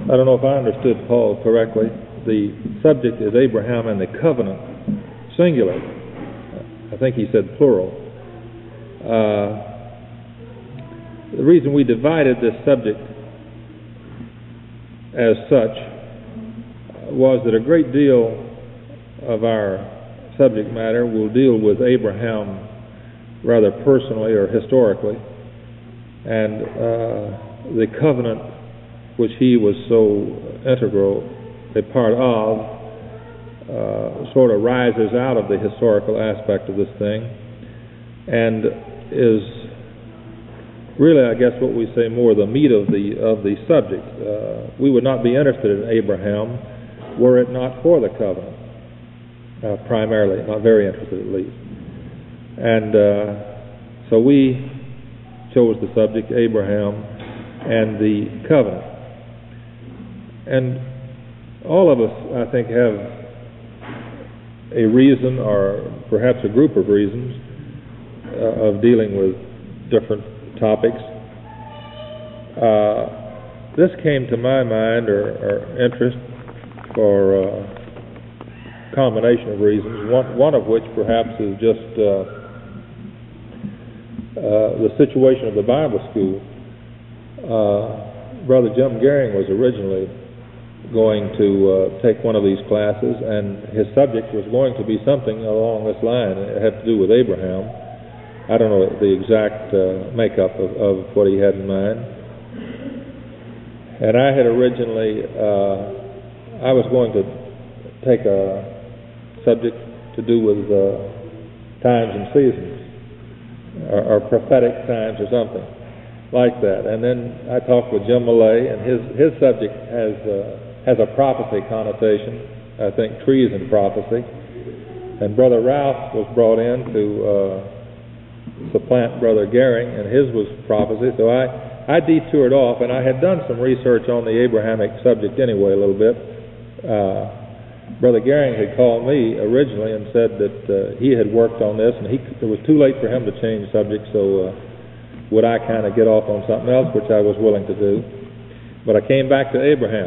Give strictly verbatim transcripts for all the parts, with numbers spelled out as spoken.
I don't know if I understood Paul correctly. The subject is Abraham and the covenant, singular. I think he said plural. Uh, the reason we divided this subject as such was that a great deal of our subject matter will deal with Abraham rather personally or historically, and uh, the covenant which he was so integral a part of uh, sort of rises out of the historical aspect of this thing and is really, I guess, what we say more the meat of the of the subject. Uh, we would not be interested in Abraham were it not for the covenant, uh, primarily, not very interested at least. And uh, so we chose the subject, Abraham and the covenant. And all of us, I think, have a reason or perhaps a group of reasons uh, of dealing with different topics. Uh, this came to my mind or, or interest for a combination of reasons, one, one of which perhaps is just uh, uh, the situation of the Bible school. Uh, Brother Jim Gehring was originally going to uh, take one of these classes, and his subject was going to be something along this line. It had to do with Abraham. I don't know the exact uh, makeup of, of what he had in mind. And I had originally, uh, I was going to take a subject to do with uh, times and seasons, or, or prophetic times or something like that. And then I talked with Jim Millay, and his, his subject has, uh, has a prophecy connotation, I think trees and prophecy. And Brother Ralph was brought in to uh, supplant Brother Gehring, and his was prophecy. So I, I detoured off, and I had done some research on the Abrahamic subject anyway a little bit. Uh, Brother Gehring had called me originally and said that uh, he had worked on this, and he, it was too late for him to change subject, so uh, would I kind of get off on something else, which I was willing to do. But I came back to Abraham.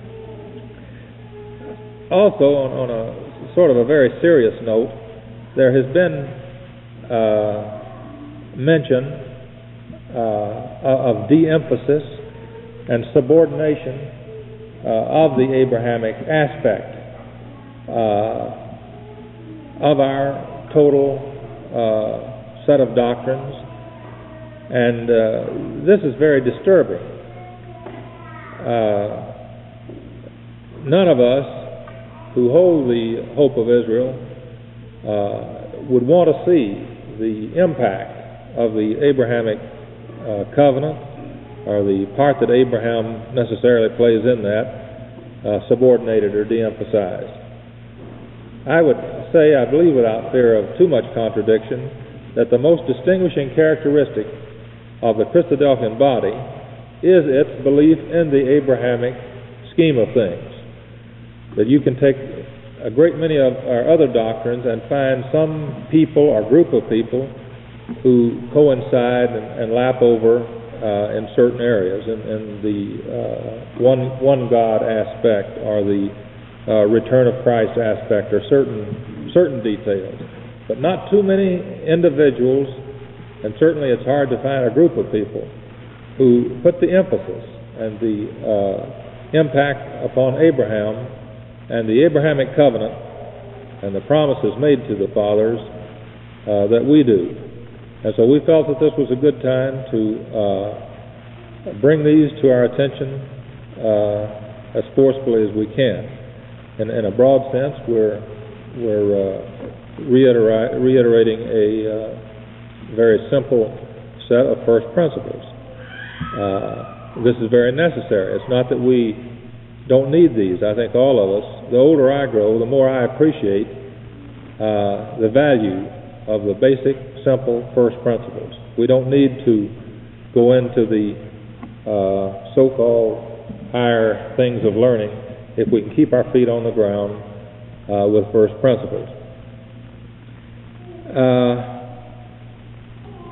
Also, on, on a sort of a very serious note, there has been uh, mention uh, of de-emphasis and subordination uh, of the Abrahamic aspect uh, of our total uh, set of doctrines, and uh, this is very disturbing. Uh, none of us who hold the hope of Israel uh, would want to see the impact of the Abrahamic uh, covenant, or the part that Abraham necessarily plays in that, uh, subordinated or de-emphasized. I would say, I believe without fear of too much contradiction, that the most distinguishing characteristic of the Christadelphian body is its belief in the Abrahamic scheme of things. That you can take a great many of our other doctrines and find some people or group of people who coincide and, and lap over uh, in certain areas, in, in the uh, one one God aspect, or the uh, return of Christ aspect, or certain certain details, but not too many individuals, and certainly it's hard to find a group of people who put the emphasis and the uh, impact upon Abraham and the Abrahamic covenant and the promises made to the fathers uh, that we do. And so we felt that this was a good time to uh, bring these to our attention uh, as forcefully as we can. In, in a broad sense, we're, we're uh, reitera- reiterating a uh, very simple set of first principles. Uh, this is very necessary. It's not that we don't need these. I think all of us, the older I grow, the more I appreciate uh, the value of the basic, simple first principles. We don't need to go into the uh, so-called higher things of learning if we can keep our feet on the ground uh, with first principles. Uh,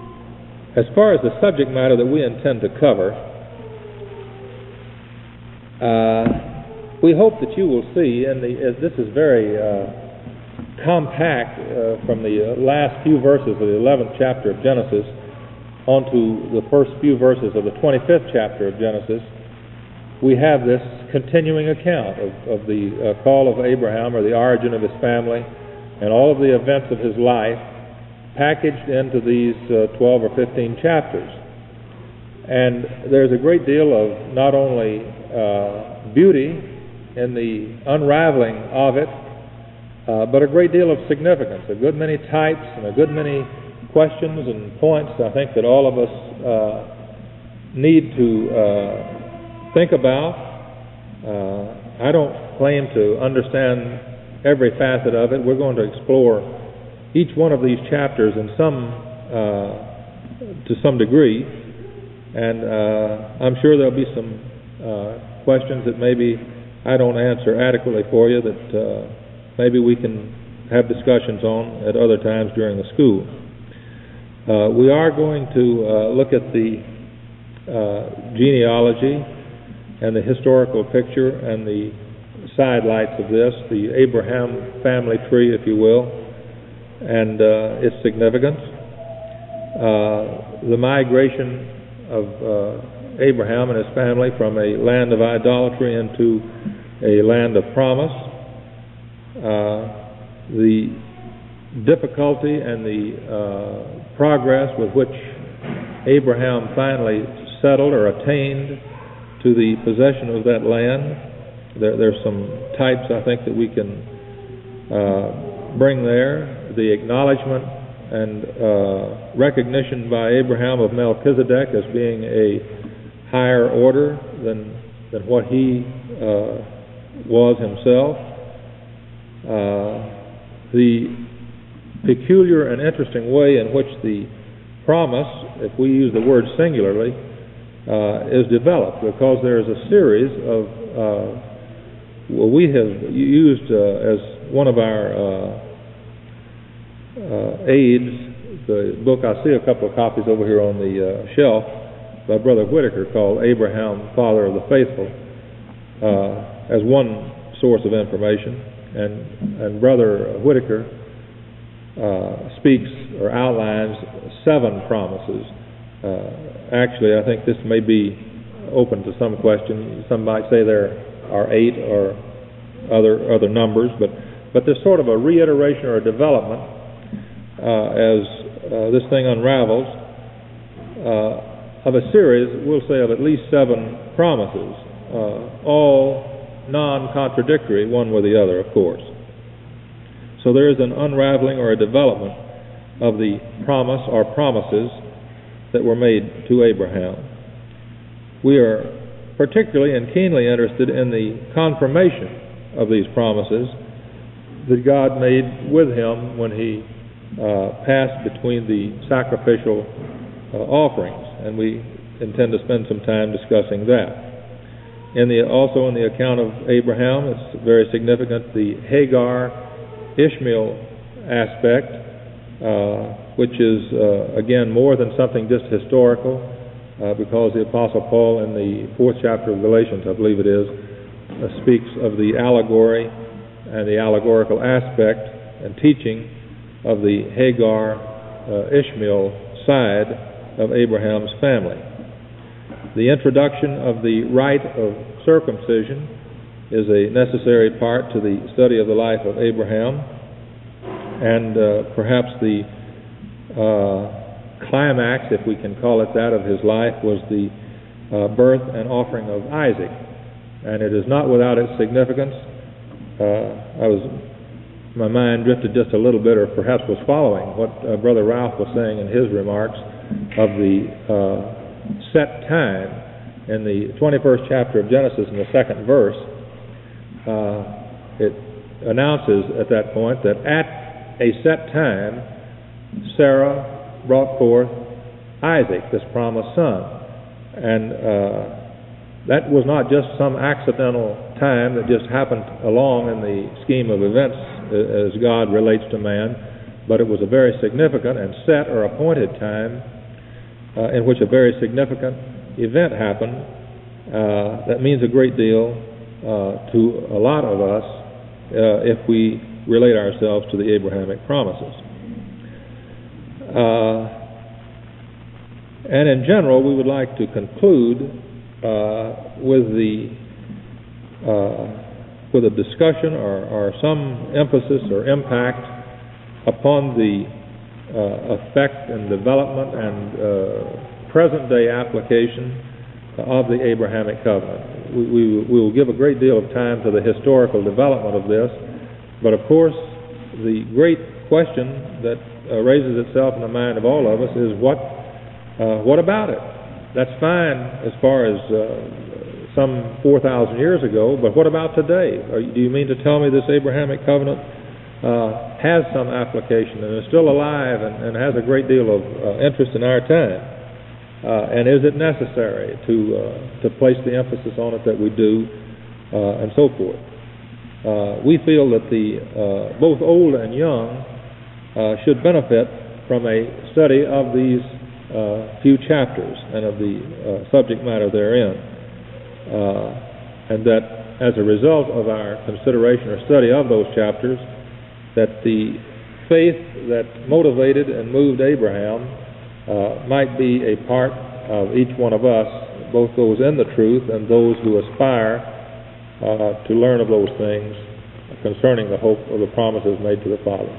as far as the subject matter that we intend to cover, Uh, we hope that you will see, and the, uh, this is very uh, compact uh, from the last few verses of the eleventh chapter of Genesis onto the first few verses of the twenty-fifth chapter of Genesis. We have this continuing account of, of the uh, call of Abraham, or the origin of his family, and all of the events of his life packaged into these uh, twelve or fifteen chapters. And there's a great deal of not only uh, beauty in the unraveling of it, uh, but a great deal of significance, a good many types and a good many questions and points I think that all of us uh, need to uh, think about. Uh, I don't claim to understand every facet of it. We're going to explore each one of these chapters in some, uh, to some degree. And uh, I'm sure there'll be some uh, questions that maybe I don't answer adequately for you that uh, maybe we can have discussions on at other times during the school. Uh, we are going to uh, look at the uh, genealogy and the historical picture and the sidelights of this, the Abraham family tree, if you will, and uh, its significance. Uh, the migration of uh, Abraham and his family from a land of idolatry into a land of promise, uh, the difficulty and the uh, progress with which Abraham finally settled or attained to the possession of that land. There, there's some types I think that we can uh, bring there. The acknowledgement and uh, recognition by Abraham of Melchizedek as being a higher order than than what he uh, was himself. Uh, the peculiar and interesting way in which the promise, if we use the word singularly, uh, is developed, because there is a series of uh, well, we have used uh, as one of our uh, Uh, aids, the book, I see a couple of copies over here on the uh, shelf by Brother Whitaker called Abraham, Father of the Faithful, uh, as one source of information. And, and Brother Whitaker uh, speaks or outlines seven promises. Uh, actually, I think this may be open to some question. Some might say there are eight or other other numbers, but, but there's sort of a reiteration or a development Uh, as uh, this thing unravels, uh, of a series, we'll say, of at least seven promises, uh, all non-contradictory one with the other, of course. So there is an unraveling or a development of the promise or promises that were made to Abraham. We are particularly and keenly interested in the confirmation of these promises that God made with him when he Uh, passed between the sacrificial uh, offerings, and we intend to spend some time discussing that. In the also in the account of Abraham, it's very significant, the Hagar Ishmael aspect, uh, which is uh, again more than something just historical, uh, because the Apostle Paul in the fourth chapter of Galatians, I believe it is, uh, speaks of the allegory and the allegorical aspect and teaching of the Hagar uh, Ishmael side of Abraham's family. The introduction of the rite of circumcision is a necessary part to the study of the life of Abraham, and uh, perhaps the uh, climax, if we can call it that, of his life was the uh, birth and offering of Isaac. And it is not without its significance. Uh, I was My mind drifted just a little bit, or perhaps was following what uh, Brother Ralph was saying in his remarks of the uh, set time in the twenty-first chapter of Genesis in the second verse. Uh, it announces at that point that at a set time Sarah brought forth Isaac, this promised son. And uh, that was not just some accidental time that just happened along in the scheme of events as God relates to man, but it was a very significant and set or appointed time uh, in which a very significant event happened, Uh, that means a great deal uh, to a lot of us uh, if we relate ourselves to the Abrahamic promises. Uh, and in general, we would like to conclude uh, with the uh, with a discussion or, or some emphasis or impact upon the uh, effect and development and uh, present-day application of the Abrahamic covenant. We, we, we will give a great deal of time to the historical development of this, but of course the great question that uh, raises itself in the mind of all of us is what uh, what about it? That's fine as far as uh, some four thousand years ago, but what about today? Are, do you mean to tell me this Abrahamic covenant uh, has some application and is still alive and, and has a great deal of uh, interest in our time? Uh, and is it necessary to uh, to place the emphasis on it that we do, uh, and so forth? Uh, we feel that the uh, both old and young uh, should benefit from a study of these uh, few chapters and of the uh, subject matter therein, uh, and that as a result of our consideration or study of those chapters, that the faith that motivated and moved Abraham Uh, might be a part of each one of us, both those in the truth and those who aspire uh, to learn of those things concerning the hope of the promises made to the fathers.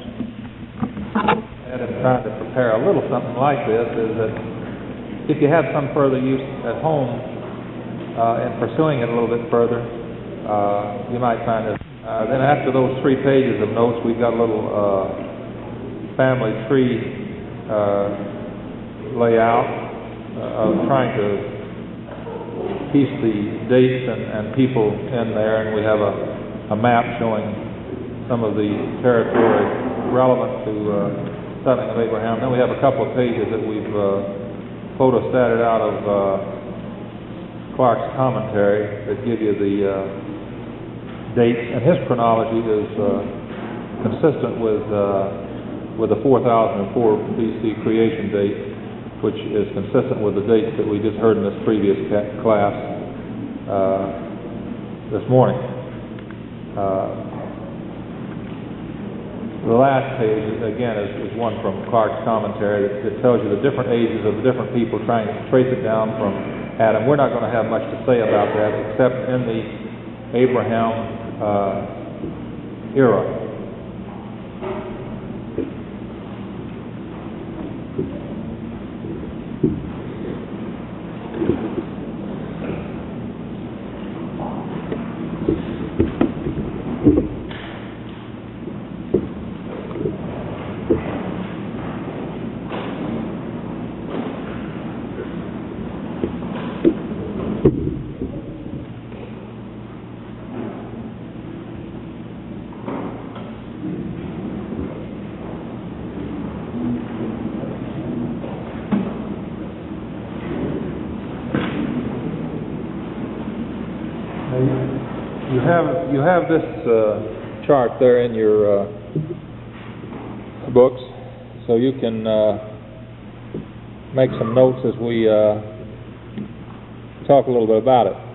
And in trying to prepare a little something like this is that if you have some further use at home uh, in pursuing it a little bit further, uh, you might find it. Uh, then after those three pages of notes, we've got a little uh, family tree uh, layout uh, of trying to piece the dates and, and people in there, and we have a, a map showing some of the territory relevant to uh, settling of Abraham. Then we have a couple of pages that we've uh, photostated out of uh, Clark's commentary that give you the uh, dates, and his chronology is uh, consistent with uh, with the four thousand four B C creation date, which is consistent with the dates that we just heard in this previous ca- class uh, this morning. Uh, the last page, again, is, is one from Clark's commentary that, that tells you the different ages of the different people, trying to trace it down from Adam. We're not going to have much to say about that except in the Abraham uh, era. You have you have this uh, chart there in your uh, books, so you can uh, make some notes as we uh, talk a little bit about it.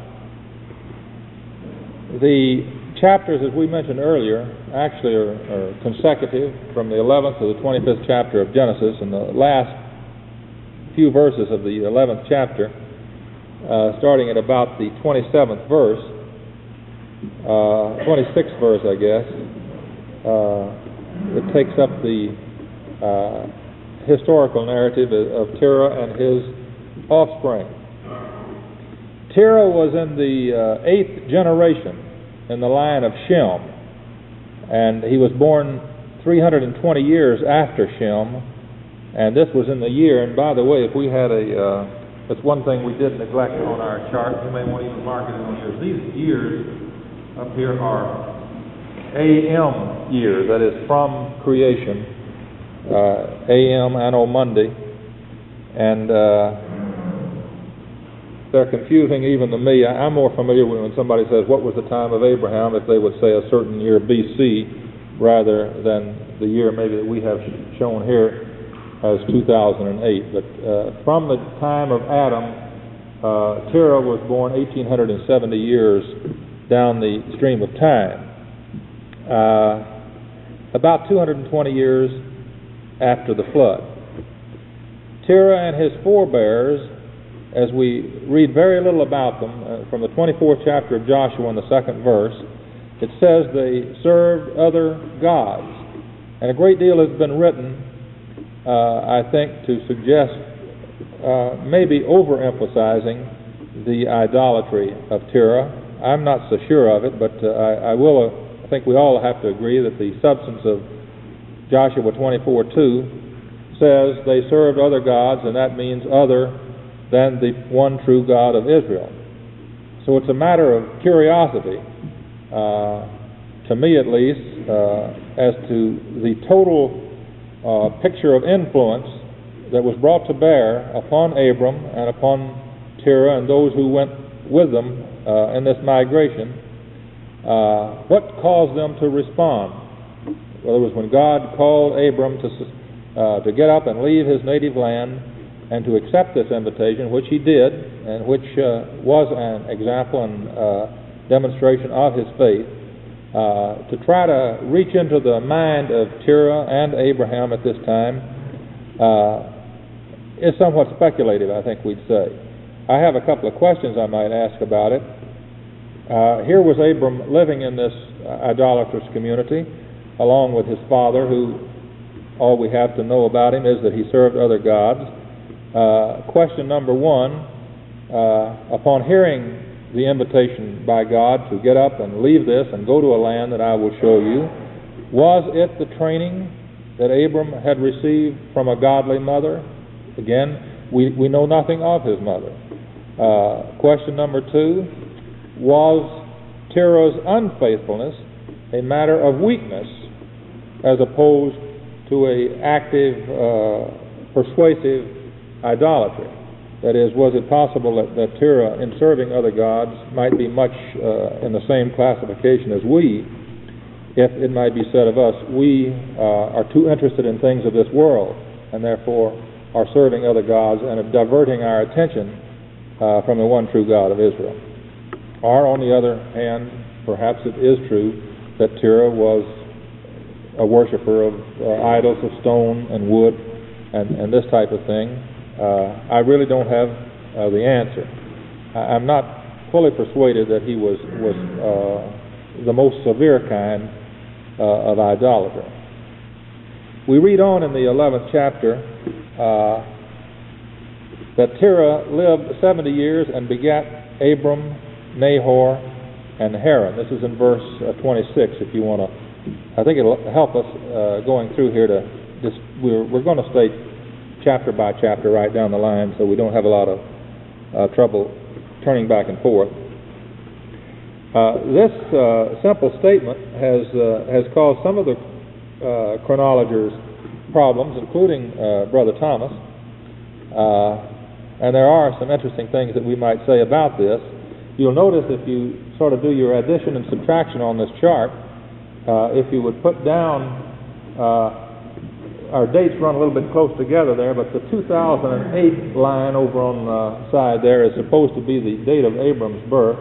The chapters, as we mentioned earlier, actually are, are consecutive from the eleventh to the twenty-fifth chapter of Genesis, and the last few verses of the eleventh chapter, uh, starting at about the twenty-seventh verse, uh, twenty-sixth verse, I guess, uh, it takes up the uh, historical narrative of Terah and his offspring. Terah was in the uh, eighth generation in the line of Shem, and he was born three hundred twenty years after Shem, and this was in the year, and by the way, if we had a, uh, that's one thing we did neglect on our chart, we may want to even mark it in years. These years up here are A M years, that is from creation, uh, A M Anno Mundi, and uh, they're confusing even to me. I'm more familiar with when somebody says, what was the time of Abraham, if they would say a certain year B C rather than the year maybe that we have shown here as two thousand eight. But uh, from the time of Adam uh, Terah was born eighteen seventy years down the stream of time, uh, about two hundred twenty years after the flood. Terah and his forebears, as we read very little about them, uh, from the twenty-fourth chapter of Joshua in the second verse, it says they served other gods. And a great deal has been written, uh, I think, to suggest uh, maybe overemphasizing the idolatry of Terah. I'm not so sure of it, but uh, I, I will. Uh, I think we all have to agree that the substance of Joshua twenty-four two says they served other gods, and that means other than the one true God of Israel. So it's a matter of curiosity, uh, to me at least, uh, as to the total uh, picture of influence that was brought to bear upon Abram and upon Terah and those who went with them uh, in this migration. Uh, what caused them to respond? Well, it was when God called Abram to, uh, to get up and leave his native land and to accept this invitation, which he did, and which uh, was an example and uh, demonstration of his faith, uh, to try to reach into the mind of Terah and Abraham at this time uh, is somewhat speculative, I think we'd say. I have a couple of questions I might ask about it. Uh, here was Abram living in this idolatrous community, along with his father, who all we have to know about him is that he served other gods. Uh, question number one, uh, upon hearing the invitation by God to get up and leave this and go to a land that I will show you, was it the training that Abram had received from a godly mother? Again, we, we know nothing of his mother. Uh, question number two, was Terah's unfaithfulness a matter of weakness as opposed to a active, uh, persuasive idolatry? That is, was it possible that, that Terah, in serving other gods, might be much uh, in the same classification as we, if it might be said of us, we uh, are too interested in things of this world, and therefore are serving other gods and are diverting our attention uh, from the one true God of Israel? Or, on the other hand, perhaps it is true that Terah was a worshiper of uh, idols of stone and wood and, and this type of thing. Uh, I really don't have uh, the answer. I, I'm not fully persuaded that he was, was uh, the most severe kind uh, of idolater. We read on in the eleventh chapter uh, that Terah lived seventy years and begat Abram, Nahor, and Haran. This is in verse uh, twenty-six, if you want to. I think it'll help us uh, going through here to just, we're, we're going to stay chapter by chapter right down the line, so we don't have a lot of uh, trouble turning back and forth. Uh, this uh, simple statement has uh, has caused some of the uh, chronologers problems, including uh, Brother Thomas, uh, and there are some interesting things that we might say about this. You'll notice if you sort of do your addition and subtraction on this chart, uh, if you would put down, uh, our dates run a little bit close together there, but the two thousand eight line over on the side there is supposed to be the date of Abram's birth,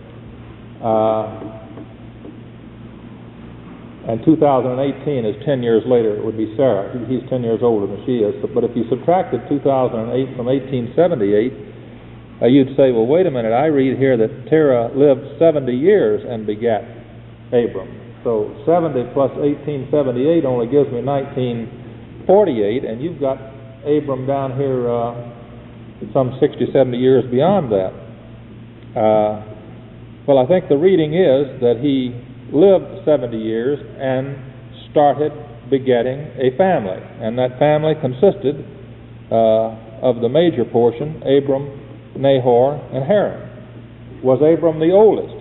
uh, and two thousand eighteen is ten years later. It would be Sarah. He's ten years older than she is. But if you subtracted two thousand eight from eighteen seventy-eight, uh, you'd say, well, wait a minute, I read here that Terah lived seventy years and begat Abram. So seventy plus eighteen seventy-eight only gives me nineteen forty-eight, and you've got Abram down here uh, some sixty, seventy years beyond that. Uh, well, I think the reading is that he lived seventy years and started begetting a family, and that family consisted uh, of the major portion, Abram, Nahor, and Haran. Was Abram the oldest?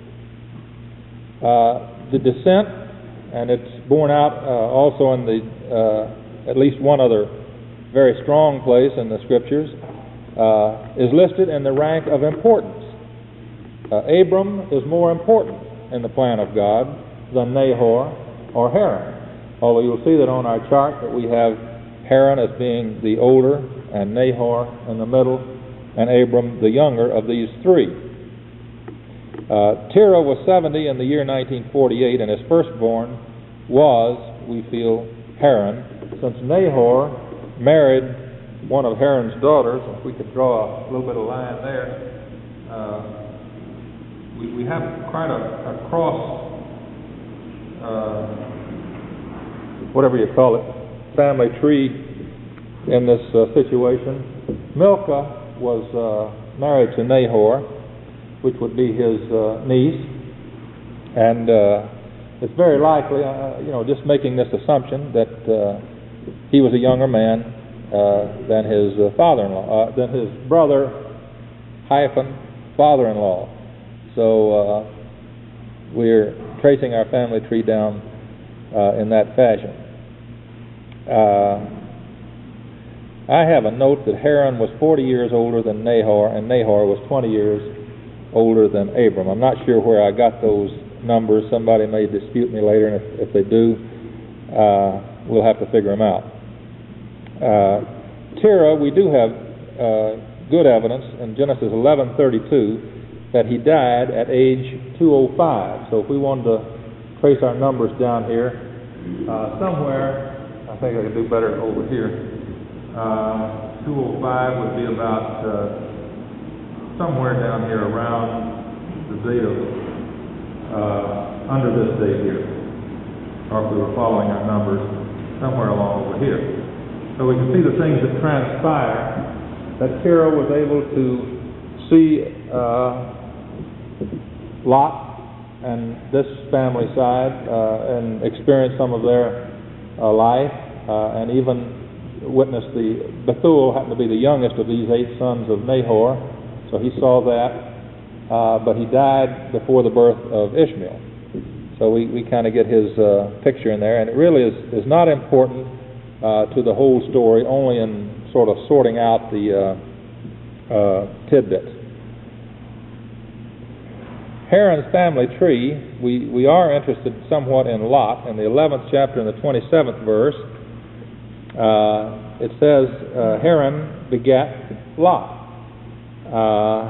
Uh, the descent, and it's borne out uh, also in the uh, at least one other very strong place in the scriptures, uh, is listed in the rank of importance. Uh, Abram is more important in the plan of God than Nahor or Haran. Although you'll see that on our chart that we have Haran as being the older and Nahor in the middle, and Abram the younger of these three. Uh, Terah was seventy in the year nineteen forty-eight, and his firstborn was, we feel, Haran, since Nahor married one of Haran's daughters. If we could draw a little bit of line there, uh, we, we have quite a, a cross, uh, whatever you call it, family tree in this uh, situation. Milcah was uh, married to Nahor, which would be his uh, niece, and uh, it's very likely, uh, you know, just making this assumption that uh, he was a younger man uh, than his uh, father-in-law, uh, than his brother hyphen father-in-law. So uh, we're tracing our family tree down uh, in that fashion. Uh, I have a note that Haran was forty years older than Nahor, and Nahor was twenty years older than Abram. I'm not sure where I got those numbers. Somebody may dispute me later, and if, if they do, uh, we'll have to figure them out. Uh, Terah, we do have uh, good evidence in Genesis eleven thirty-two that he died at age two oh five. So if we wanted to trace our numbers down here, uh, somewhere, I think I could do better over here. Uh, two oh five would be about uh, somewhere down here around the date of, uh, under this date here, or if we were following our numbers, somewhere along over here. So we can see the things that transpire, that Terah was able to see uh, Lot and this family side uh, and experience some of their uh, life, uh, and even witness the, Bethuel happened to be the youngest of these eight sons of Nahor, so he saw that, uh, but he died before the birth of Ishmael. So we, we kind of get his uh, picture in there, and it really is, is not important uh, to the whole story, only in sort of sorting out the uh, uh, tidbits. Haran's family tree, we, we are interested somewhat in Lot. In the eleventh chapter and the twenty-seventh verse, uh, it says, uh, Haran begat Lot. Uh,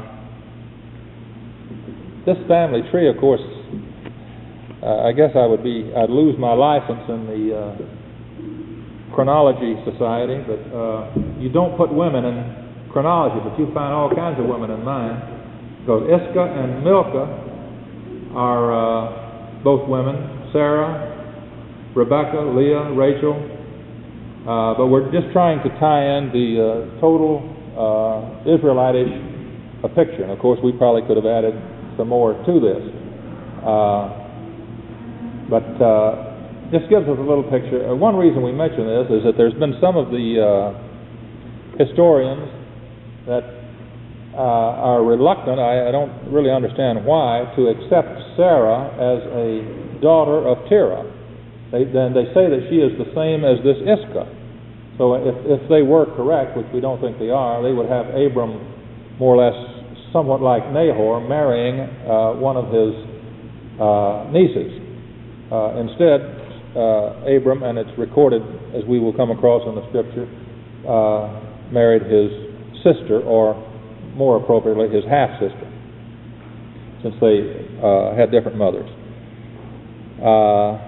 this family tree, of course, uh, I guess I would be, I'd lose my license in the uh, chronology society, but uh, you don't put women in chronology, but you find all kinds of women in mine, because Iscah and Milcah are uh, both women, Sarah, Rebecca, Leah, Rachel, uh, but we're just trying to tie in the uh, total uh, Israelitish a picture, and of course we probably could have added some more to this, uh, but uh, this gives us a little picture. Uh, one reason we mention this is that there's been some of the uh, historians that uh, are reluctant, I, I don't really understand why, to accept Sarah as a daughter of Terah. They, then they say that she is the same as this Iscah. So if, if they were correct, which we don't think they are, they would have Abram more or less somewhat like Nahor marrying uh, one of his uh, nieces. Uh, instead, uh, Abram, and it's recorded as we will come across in the scripture, uh, married his sister, or more appropriately, his half-sister, since they uh, had different mothers. Uh,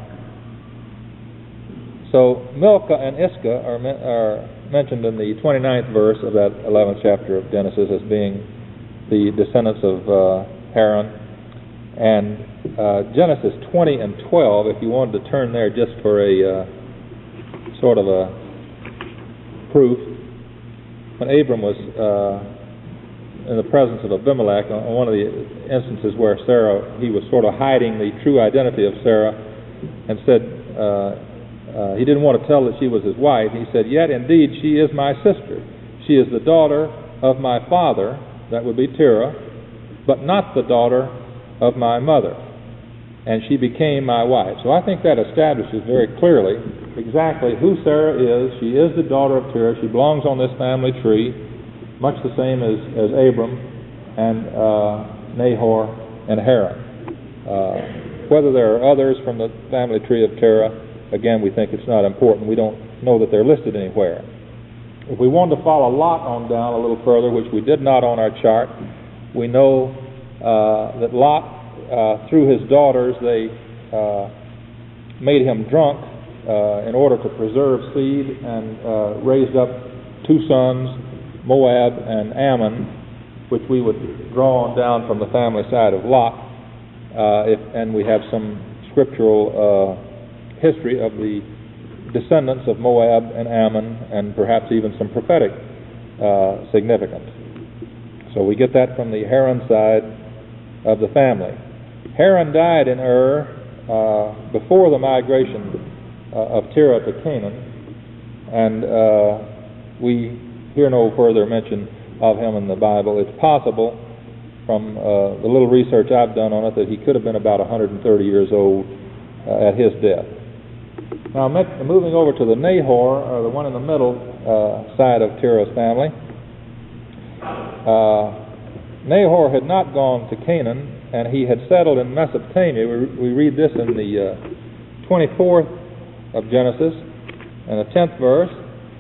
so Milcah and Iscah are, me- are mentioned in the twenty-ninth verse of that eleventh chapter of Genesis as being the descendants of uh, Haran. And uh, Genesis twenty and twelve, if you wanted to turn there just for a uh, sort of a proof, when Abram was uh, in the presence of Abimelech, on one of the instances where Sarah, he was sort of hiding the true identity of Sarah, and said, uh, uh, he didn't want to tell that she was his wife. He said, "Yet indeed she is my sister. She is the daughter of my father," that would be Terah, "but not the daughter of my mother. And she became my wife." So I think that establishes very clearly exactly who Sarah is. She is the daughter of Terah. She belongs on this family tree, much the same as, as Abram and uh, Nahor and Haran. Uh, whether there are others from the family tree of Terah, again, we think it's not important. We don't know that they're listed anywhere. If we wanted to follow Lot on down a little further, which we did not on our chart, we know uh, that Lot, uh, through his daughters, they uh, made him drunk uh, in order to preserve seed, and uh, raised up two sons, Moab and Ammon, which we would draw on down from the family side of Lot, uh, if, and we have some scriptural uh, history of the descendants of Moab and Ammon, and perhaps even some prophetic uh, significance. So we get that from the Haran side of the family. Haran died in Ur uh, before the migration uh, of Terah to Canaan, and uh, we hear no further mention of him in the Bible. It's possible, from uh, the little research I've done on it, that he could have been about one hundred thirty years old uh, at his death. Now, moving over to the Nahor, or the one in the middle uh, side of Terah's family, uh, Nahor had not gone to Canaan, and he had settled in Mesopotamia. We, we read this in the uh, twenty-fourth of Genesis, and the tenth verse.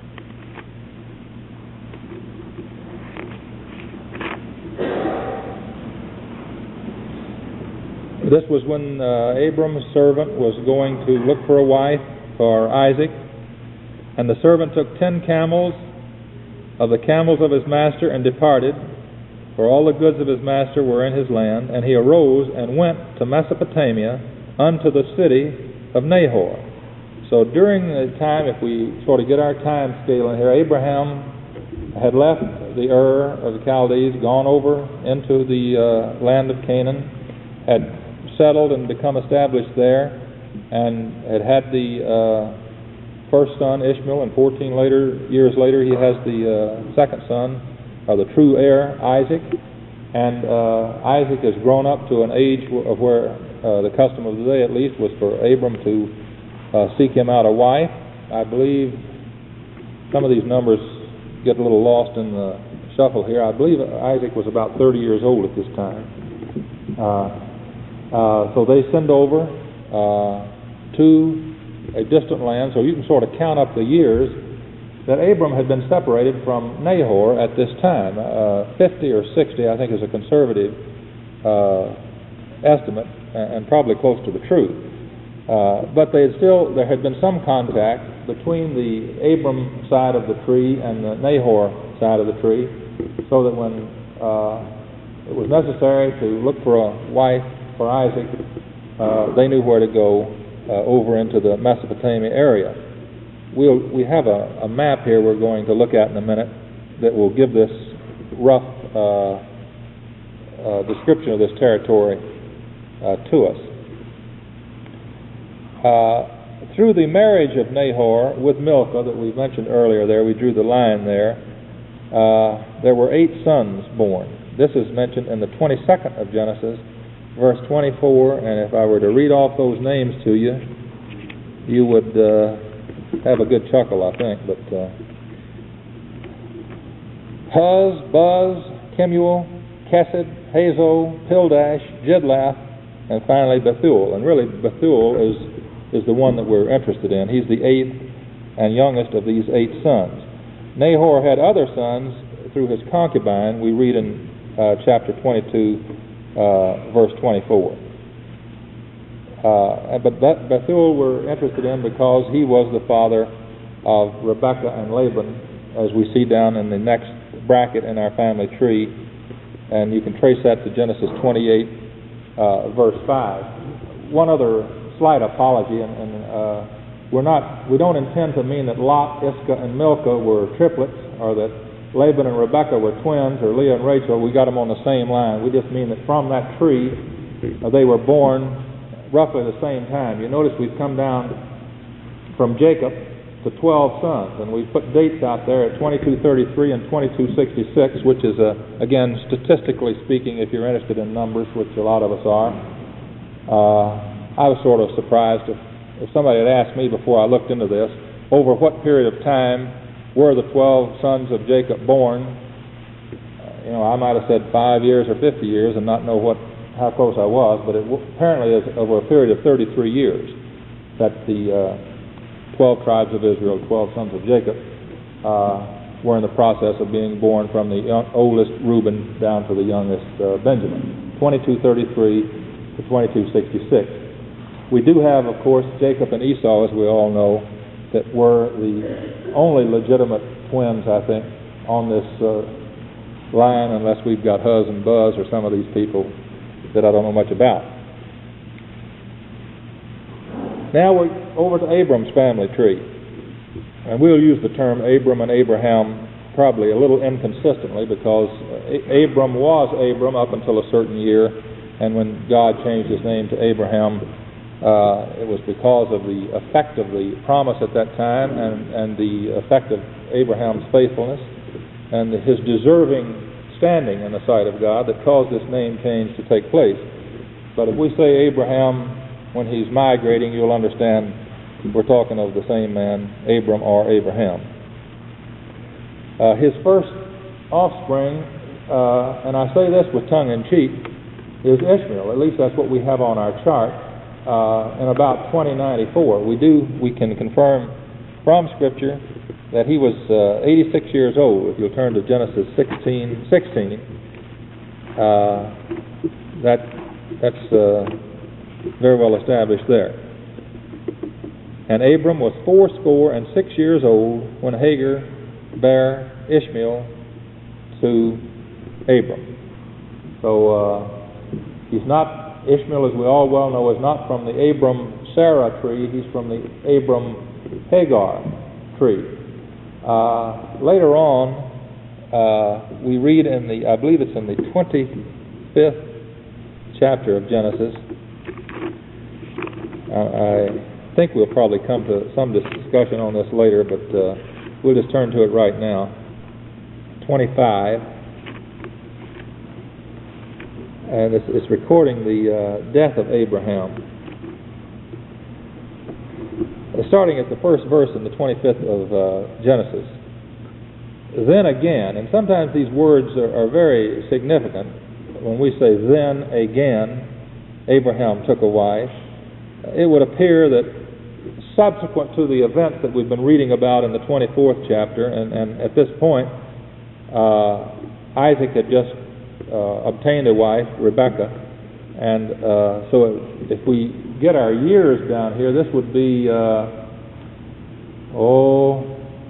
This was when uh, Abram's servant was going to look for a wife for Isaac. And the servant took ten camels of the camels of his master and departed, for all the goods of his master were in his land. And he arose and went to Mesopotamia unto the city of Nahor. So during the time, if we sort of get our time scale in here, Abraham had left the Ur of the Chaldees, gone over into the uh, land of Canaan, had settled and become established there, and had had the uh, first son Ishmael, and fourteen later years later he has the uh, second son, uh, the true heir Isaac. And uh, Isaac has grown up to an age of where uh, the custom of the day, at least, was for Abram to uh, seek him out a wife. I believe some of these numbers get a little lost in the shuffle here. I believe Isaac was about thirty years old at this time. Uh, Uh, so they send over uh, to a distant land, so you can sort of count up the years that Abram had been separated from Nahor at this time. Uh, fifty or sixty, I think, is a conservative uh, estimate, and probably close to the truth. Uh, but they had still, there had been some contact between the Abram side of the tree and the Nahor side of the tree, so that when uh, it was necessary to look for a wife for Isaac, uh, they knew where to go uh, over into the Mesopotamia area. We'll, we have a, a map here we're going to look at in a minute that will give this rough uh, uh, description of this territory uh, to us. Uh, through the marriage of Nahor with Milcah that we mentioned earlier there, we drew the line there, uh, there were eight sons born. This is mentioned in the twenty-second of Genesis, verse twenty-four, and if I were to read off those names to you, you would uh, have a good chuckle, I think. But uh, Huz, Buz, Kemuel, Kesed, Hazo, Pildash, Jidlaph, and finally Bethuel. And really, Bethuel is, is the one that we're interested in. He's the eighth and youngest of these eight sons. Nahor had other sons through his concubine. We read in uh, chapter twenty-two, Uh, verse twenty-four. Uh, but Beth- Bethuel we're interested in because he was the father of Rebekah and Laban, as we see down in the next bracket in our family tree, and you can trace that to Genesis twenty-eight, uh, verse five. One other slight apology, and, and uh, we're not, we don't intend to mean that Lot, Iscah, and Milcah were triplets, or that Laban and Rebekah were twins, or Leah and Rachel. We got them on the same line. We just mean that from that tree uh, they were born roughly the same time. You notice we've come down from Jacob to twelve sons, and we've put dates out there at twenty-two thirty-three and twenty-two sixty-six, which is, a, again, statistically speaking, if you're interested in numbers, which a lot of us are. Uh, I was sort of surprised if, if somebody had asked me before I looked into this, over what period of time were the twelve sons of Jacob born. Uh, you know, I might have said five years or fifty years and not know what how close I was, but it w- apparently is over a period of thirty-three years that the uh, twelve tribes of Israel, twelve sons of Jacob, uh, were in the process of being born from the young, oldest Reuben down to the youngest uh, Benjamin, twenty-two thirty-three to twenty-two sixty-six. We do have, of course, Jacob and Esau, as we all know, that were the only legitimate twins, I think, on this uh, line, unless we've got Huz and Buzz or some of these people that I don't know much about. Now we're over to Abram's family tree. And we'll use the term Abram and Abraham probably a little inconsistently, because Abram was Abram up until a certain year, and when God changed his name to Abraham, uh, it was because of the effect of the promise at that time, and, and the effect of Abraham's faithfulness, and his deserving standing in the sight of God that caused this name change to take place. But if we say Abraham when he's migrating, you'll understand we're talking of the same man, Abram or Abraham. Uh, his first offspring, uh, and I say this with tongue-in-cheek, is Ishmael. At least that's what we have on our chart. Uh, in about twenty ninety-four, we do we can confirm from Scripture that he was uh, eighty-six years old. If you'll turn to Genesis sixteen sixteen, uh, that that's uh, very well established there. And Abram was fourscore and six years old when Hagar bare Ishmael to Abram. So uh, he's not, Ishmael, as we all well know, is not from the Abram-Sarah tree. He's from the Abram-Hagar tree. Uh, later on, uh, we read in the, I believe it's in the twenty-fifth chapter of Genesis. Uh, I I think we'll probably come to some discussion on this later, but uh, we'll just turn to it right now. twenty-five, and it's, it's recording the uh, death of Abraham. Starting at the first verse in the twenty-fifth of uh, Genesis. Then again, and sometimes these words are, are very significant. When we say then again, Abraham took a wife, it would appear that subsequent to the events that we've been reading about in the twenty-fourth chapter, and, and at this point, uh, Isaac had just uh, obtained a wife, Rebekah, and uh, so if we get our years down here, this would be, uh, oh,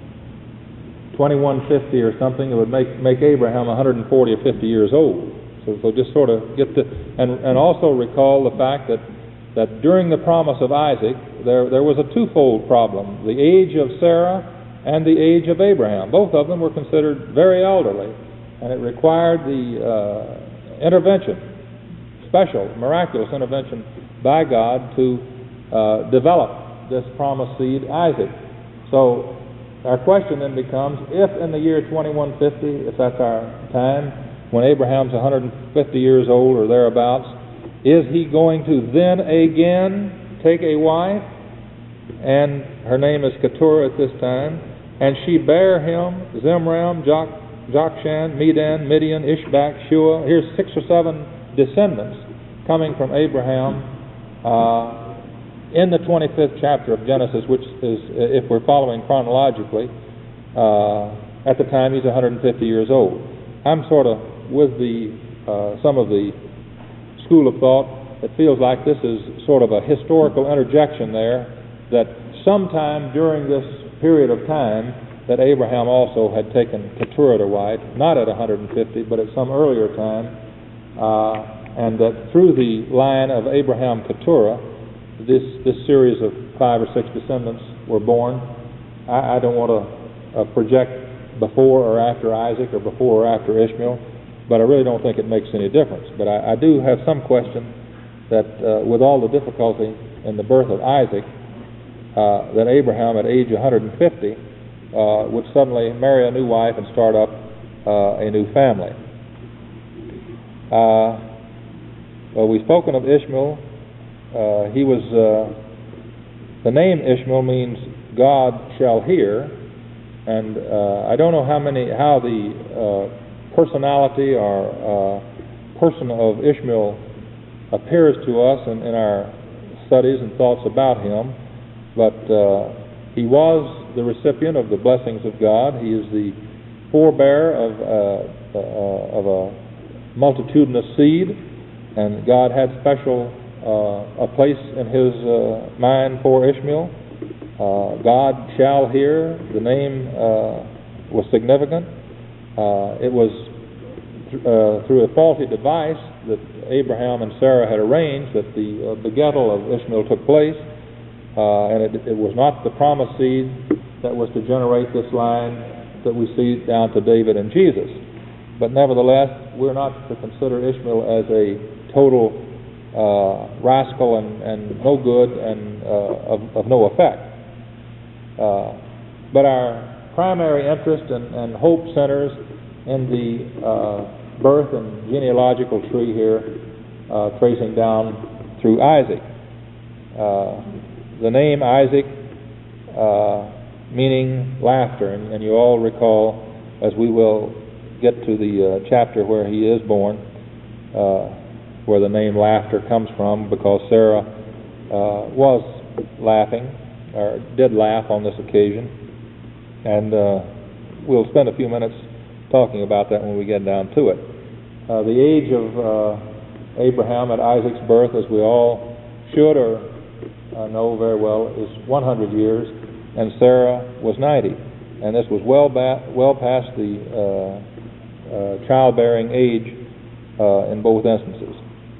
twenty-one fifty or something. It would make, make Abraham one hundred forty or fifty years old. So, so just sort of get to, and, and also recall the fact that that during the promise of Isaac, there, there was a twofold problem, the age of Sarah and the age of Abraham. Both of them were considered very elderly, and it required the uh, intervention, special, miraculous intervention by God to uh, develop this promised seed, Isaac. So our question then becomes, if in the year twenty-one fifty, if that's our time, when Abraham's one hundred fifty years old or thereabouts, is he going to then again take a wife? And her name is Keturah at this time. And she bare him Zimram, Jok, Jokshan, Medan, Midian, Ishbak, Shua. Here's six or seven descendants coming from Abraham uh, in the twenty-fifth chapter of Genesis, which is, if we're following chronologically, uh, at the time he's one hundred fifty years old. I'm sort of with the uh, some of the school of thought that feels like this is sort of a historical interjection there, that sometime during this period of time that Abraham also had taken Keturah to wife, not at one hundred fifty, but at some earlier time, uh, and that through the line of Abraham Keturah, this, this series of five or six descendants were born. I, I don't want to uh, project before or after Isaac or before or after Ishmael, but I really don't think it makes any difference. But I, I do have some question that uh, with all the difficulty in the birth of Isaac, uh, that Abraham at age one hundred fifty uh, would suddenly marry a new wife and start up uh, a new family. Uh, well, we've spoken of Ishmael. Uh, he was, uh, the name Ishmael means God shall hear, and uh, I don't know how many, how the uh, personality or uh, person of Ishmael appears to us in, in our studies and thoughts about him, but uh, he was the recipient of the blessings of God. He is the forebear of, uh, uh, of a multitudinous seed, and God had special uh, a place in His uh, mind for Ishmael. Uh, God shall hear. The name uh, was significant. Uh, it was th- uh, through a faulty device that Abraham and Sarah had arranged that the uh, begettal of Ishmael took place, uh, and it, it was not the promised seed that was to generate this line that we see down to David and Jesus. But nevertheless, we're not to consider Ishmael as a total uh, rascal and, and no good and uh, of, of no effect. Uh, but our primary interest and, and hope centers in the uh, birth and genealogical tree here, uh, tracing down through Isaac. Uh, the name Isaac uh, meaning laughter, and, and you all recall, as we will get to the uh, chapter where he is born, uh, where the name laughter comes from, because Sarah uh, was laughing, or did laugh on this occasion, and uh, we'll spend a few minutes talking about that when we get down to it. Uh, the age of uh, Abraham at Isaac's birth, as we all should or uh, know very well, is one hundred years, and Sarah was ninety, and this was well ba- well past the uh, uh, childbearing age uh, in both instances.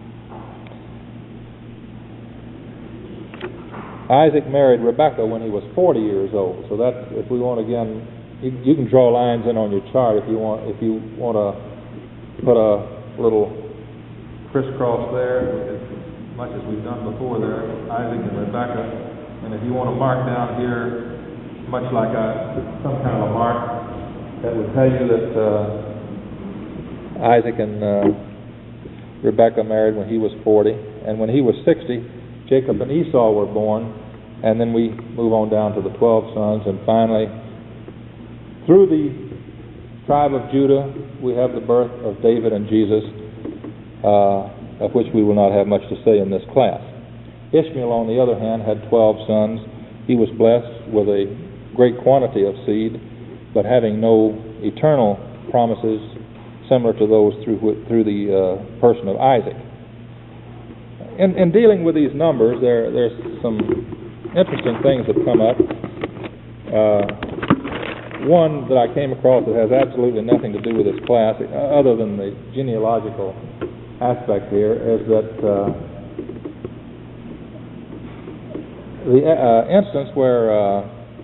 Isaac married Rebekah when he was forty years old, so that, if we want, again, you, you can draw lines in on your chart if you want. If you want to put a little crisscross there, as much as we've done before there, Isaac and Rebekah. And if you want to mark down here, much like a, some kind of a mark that would tell you that uh, Isaac and uh, Rebekah married when he was forty, and when he was sixty, Jacob and Esau were born, and then we move on down to the twelve sons, and finally, through the tribe of Judah, we have the birth of David and Jesus, uh, of which we will not have much to say in this class. Ishmael, on the other hand, had twelve sons. He was blessed with a great quantity of seed, but having no eternal promises similar to those through through the uh, person of Isaac. In, in dealing with these numbers, there there's some interesting things that come up. Uh, one that I came across that has absolutely nothing to do with this class, other than the genealogical aspect here, is that uh, the uh, instance where uh,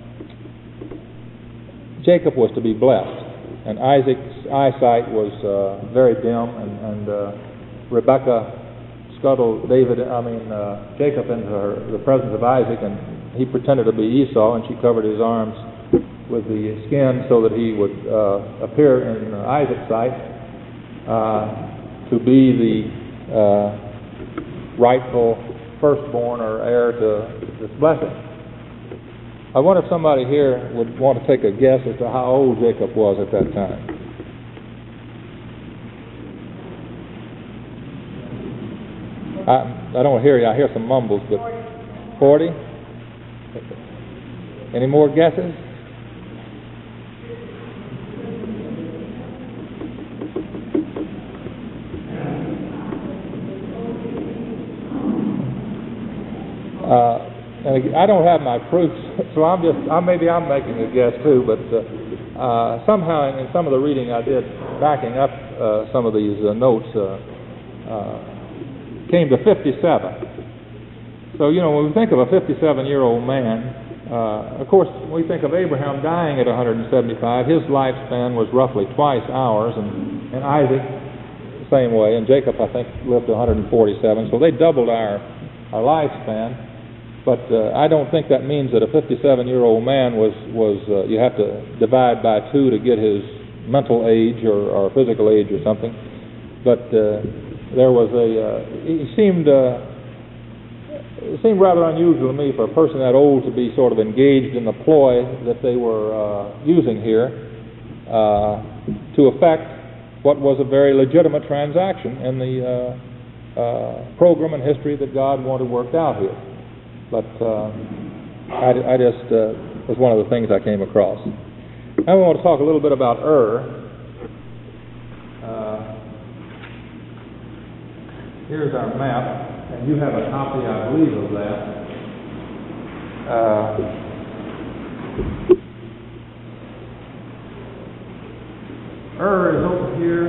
Jacob was to be blessed, and Isaac's eyesight was uh, very dim, and, and uh, Rebekah scuttled David, I mean uh, Jacob, into her, the presence of Isaac, and he pretended to be Esau, and she covered his arms with the skin so that he would uh, appear in uh, Isaac's sight uh, to be the uh, rightful firstborn or heir to this blessing. I wonder if somebody here would want to take a guess as to how old Jacob was at that time. I, I don't hear you. I hear some mumbles, but forty? Any more guesses? Uh, and I don't have my proofs, so I'm just, I, maybe I'm making a guess too, but uh, uh, somehow in, in some of the reading I did, backing up uh, some of these uh, notes, uh, uh, came to fifty-seven. So, you know, when we think of a fifty-seven-year-old man, uh, of course, when we think of Abraham dying at one hundred seventy-five, his lifespan was roughly twice ours, and, and Isaac, the same way, and Jacob, I think, lived to one hundred forty-seven, so they doubled our, our lifespan. But uh, I don't think that means that a fifty-seven-year-old man was, was uh, you have to divide by two to get his mental age or, or physical age or something. But uh, there was a, uh, he seemed, uh, it seemed rather unusual to me for a person that old to be sort of engaged in the ploy that they were uh, using here uh, to effect what was a very legitimate transaction in the uh, uh, program and history that God wanted worked out here. But uh, I, I just uh, was one of the things I came across. Now we want to talk a little bit about Ur. Uh, here's our map, and you have a copy, I believe, of that. Uh, Ur is over here.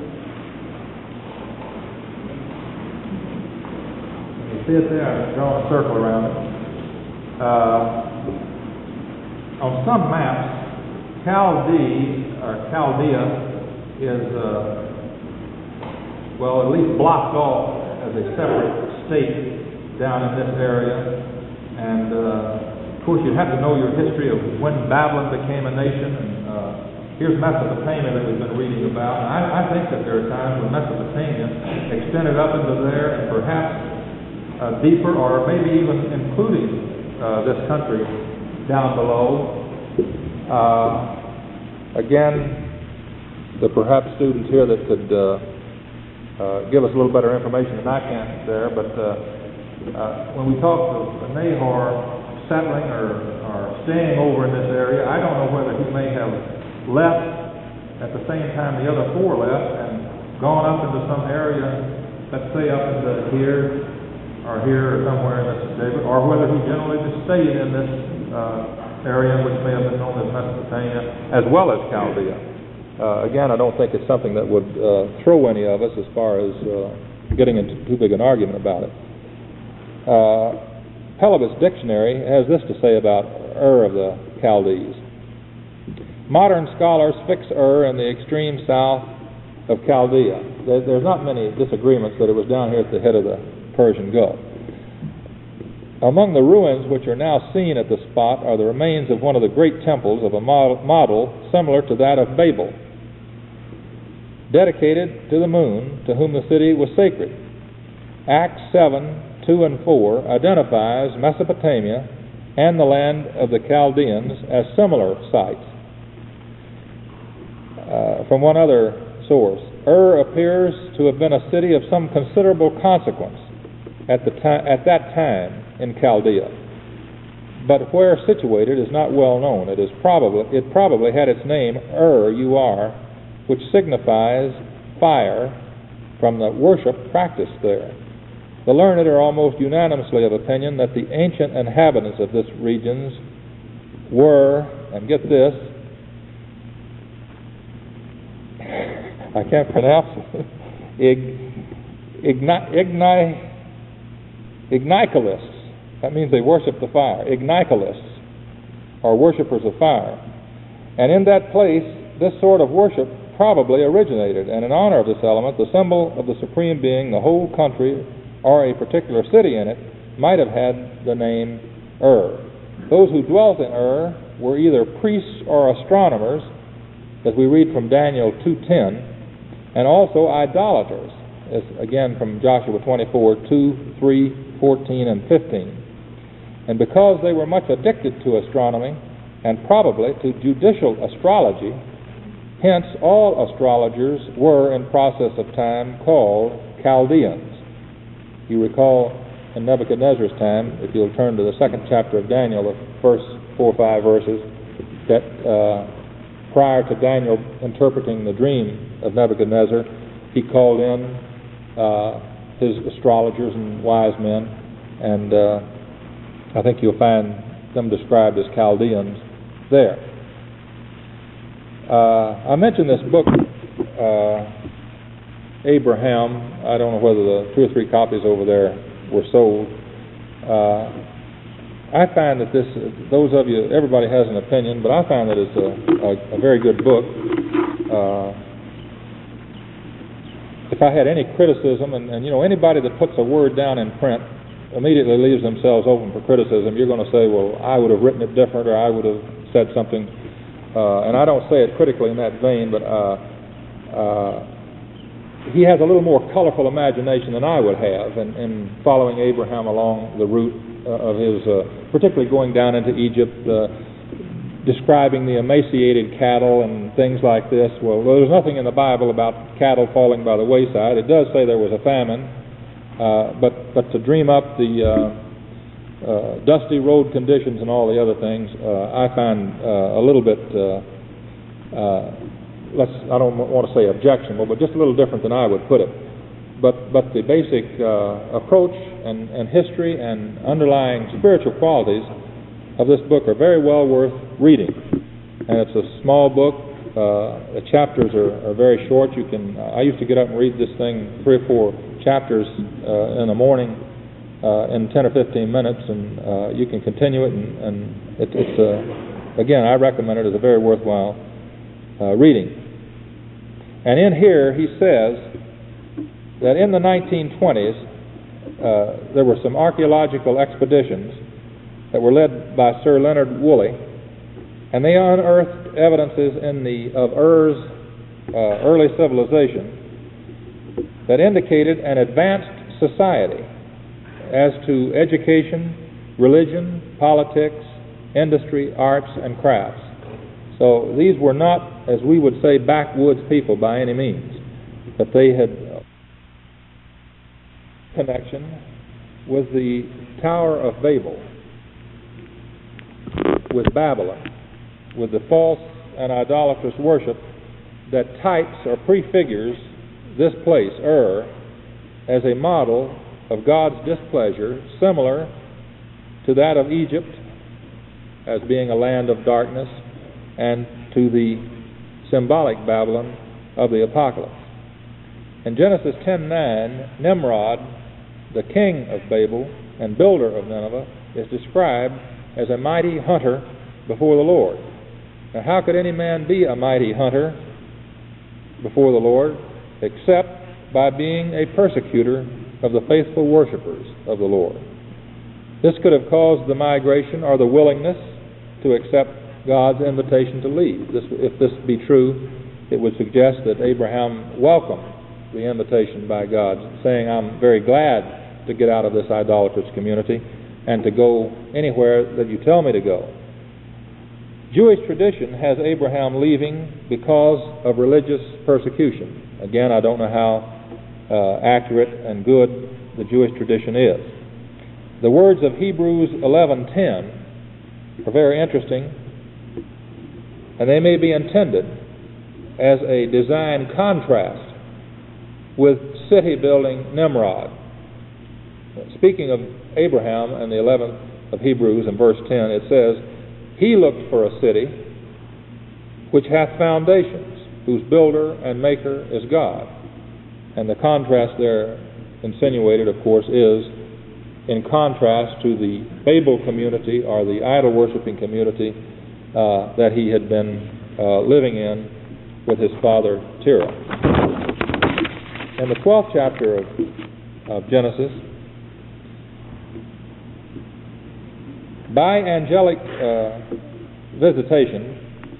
You see it there? I've drawn a circle around it. Uh, on some maps, Chaldee, or Chaldea, is, uh, well, at least blocked off as a separate state down in this area. And, uh, of course, you have to know your history of when Babylon became a nation. And uh, here's Mesopotamia that we've been reading about. And I, I think that there are times when Mesopotamia extended up into there and perhaps uh, deeper, or maybe even including uh, this country down below. Uh, again, there are perhaps students here that could uh, uh, give us a little better information than I can there, but uh, uh, when we talk of Nahor settling or, or staying over in this area, I don't know whether he may have left at the same time the other four left and gone up into some area, let's say up into here or here or somewhere in Mississippi, or whether he generally just stayed in this uh, area which may have been known as Mesopotamia, as well as Chaldea. Uh, again, I don't think it's something that would uh, throw any of us as far as uh, getting into too big an argument about it. Uh, Pelibus Dictionary has this to say about Ur of the Chaldees. Modern scholars fix Ur in the extreme south of Chaldea. There, there's not many disagreements that it was down here at the head of the Persian Gulf. Among the ruins which are now seen at the spot are the remains of one of the great temples of a model similar to that of Babel, dedicated to the moon, to whom the city was sacred. Acts seven, two and four identifies Mesopotamia and the land of the Chaldeans as similar sites. Uh, from one other source, Ur appears to have been a city of some considerable consequence at, the ti- at that time in Chaldea, but where situated is not well known. It is probably it probably had its name Ur, U R, which signifies fire, from the worship practiced there. The learned are almost unanimously of opinion that the ancient inhabitants of this regions were, and get this, I can't pronounce it, Ig, igni, igni, Ignicalists. That means they worship the fire. Ignicalists, or worshippers of fire. And in that place, this sort of worship probably originated, and in honor of this element, the symbol of the Supreme Being, the whole country, or a particular city in it, might have had the name Ur. Those who dwelt in Ur were either priests or astronomers, as we read from Daniel two ten, and also idolaters, as again from Joshua twenty-four, two, three, fourteen, and fifteen. And because they were much addicted to astronomy, and probably to judicial astrology, hence all astrologers were in process of time called Chaldeans. You recall in Nebuchadnezzar's time, if you'll turn to the second chapter of Daniel, the first four or five verses, that uh, prior to Daniel interpreting the dream of Nebuchadnezzar, he called in uh, his astrologers and wise men, and uh, I think you'll find them described as Chaldeans there. Uh, I mentioned this book, uh, Abraham. I don't know whether the two or three copies over there were sold. Uh, I find that this, those of you, everybody has an opinion, but I find that it's a, a, a very good book. Uh, if I had any criticism, and, and you know, anybody that puts a word down in print immediately leaves themselves open for criticism. You're going to say, well, I would have written it different, or I would have said something. Uh, and I don't say it critically in that vein, but uh, uh, he has a little more colorful imagination than I would have in, in following Abraham along the route uh, of his, uh, particularly going down into Egypt, uh, describing the emaciated cattle and things like this. Well, there's nothing in the Bible about cattle falling by the wayside. It does say there was a famine. Uh, but but to dream up the uh, uh, dusty road conditions and all the other things, uh, I find uh, a little bit uh, uh, let's, I don't want to say objectionable, but just a little different than I would put it. But, but the basic uh, approach and, and history and underlying spiritual qualities of this book are very well worth reading. And it's a small book. Uh, the chapters are, are very short. You can. Uh, I used to get up and read this thing three or four chapters uh, in the morning uh, in ten or fifteen minutes, and uh, you can continue it. And, and it, it's uh, again, I recommend it as a very worthwhile uh, reading. And in here, he says that in the nineteen twenties, uh, there were some archaeological expeditions that were led by Sir Leonard Woolley, and they unearthed evidences in the of Ur's uh, early civilization that indicated an advanced society as to education, religion, politics, industry, arts, and crafts. So these were not, as we would say, backwoods people by any means, but they had connection with the Tower of Babel, with Babylon, with the false and idolatrous worship that types or prefigures this place, Ur, as a model of God's displeasure, similar to that of Egypt as being a land of darkness, and to the symbolic Babylon of the Apocalypse. In Genesis ten nine, Nimrod, the king of Babel and builder of Nineveh, is described as a mighty hunter before the Lord. Now, how could any man be a mighty hunter before the Lord except by being a persecutor of the faithful worshipers of the Lord? This could have caused the migration or the willingness to accept God's invitation to leave. This, if this be true, it would suggest that Abraham welcomed the invitation by God, saying, I'm very glad to get out of this idolatrous community and to go anywhere that you tell me to go. Jewish tradition has Abraham leaving because of religious persecution. Again, I don't know how uh, accurate and good the Jewish tradition is. The words of Hebrews eleven ten are very interesting, and they may be intended as a design contrast with city-building Nimrod. Speaking of Abraham and the eleventh of Hebrews in verse ten, it says, He looked for a city which hath foundations, whose builder and maker is God. And the contrast there insinuated, of course, is in contrast to the Babel community or the idol-worshiping community uh, that he had been uh, living in with his father Terah. In the twelfth chapter of, of Genesis, by angelic uh, visitation,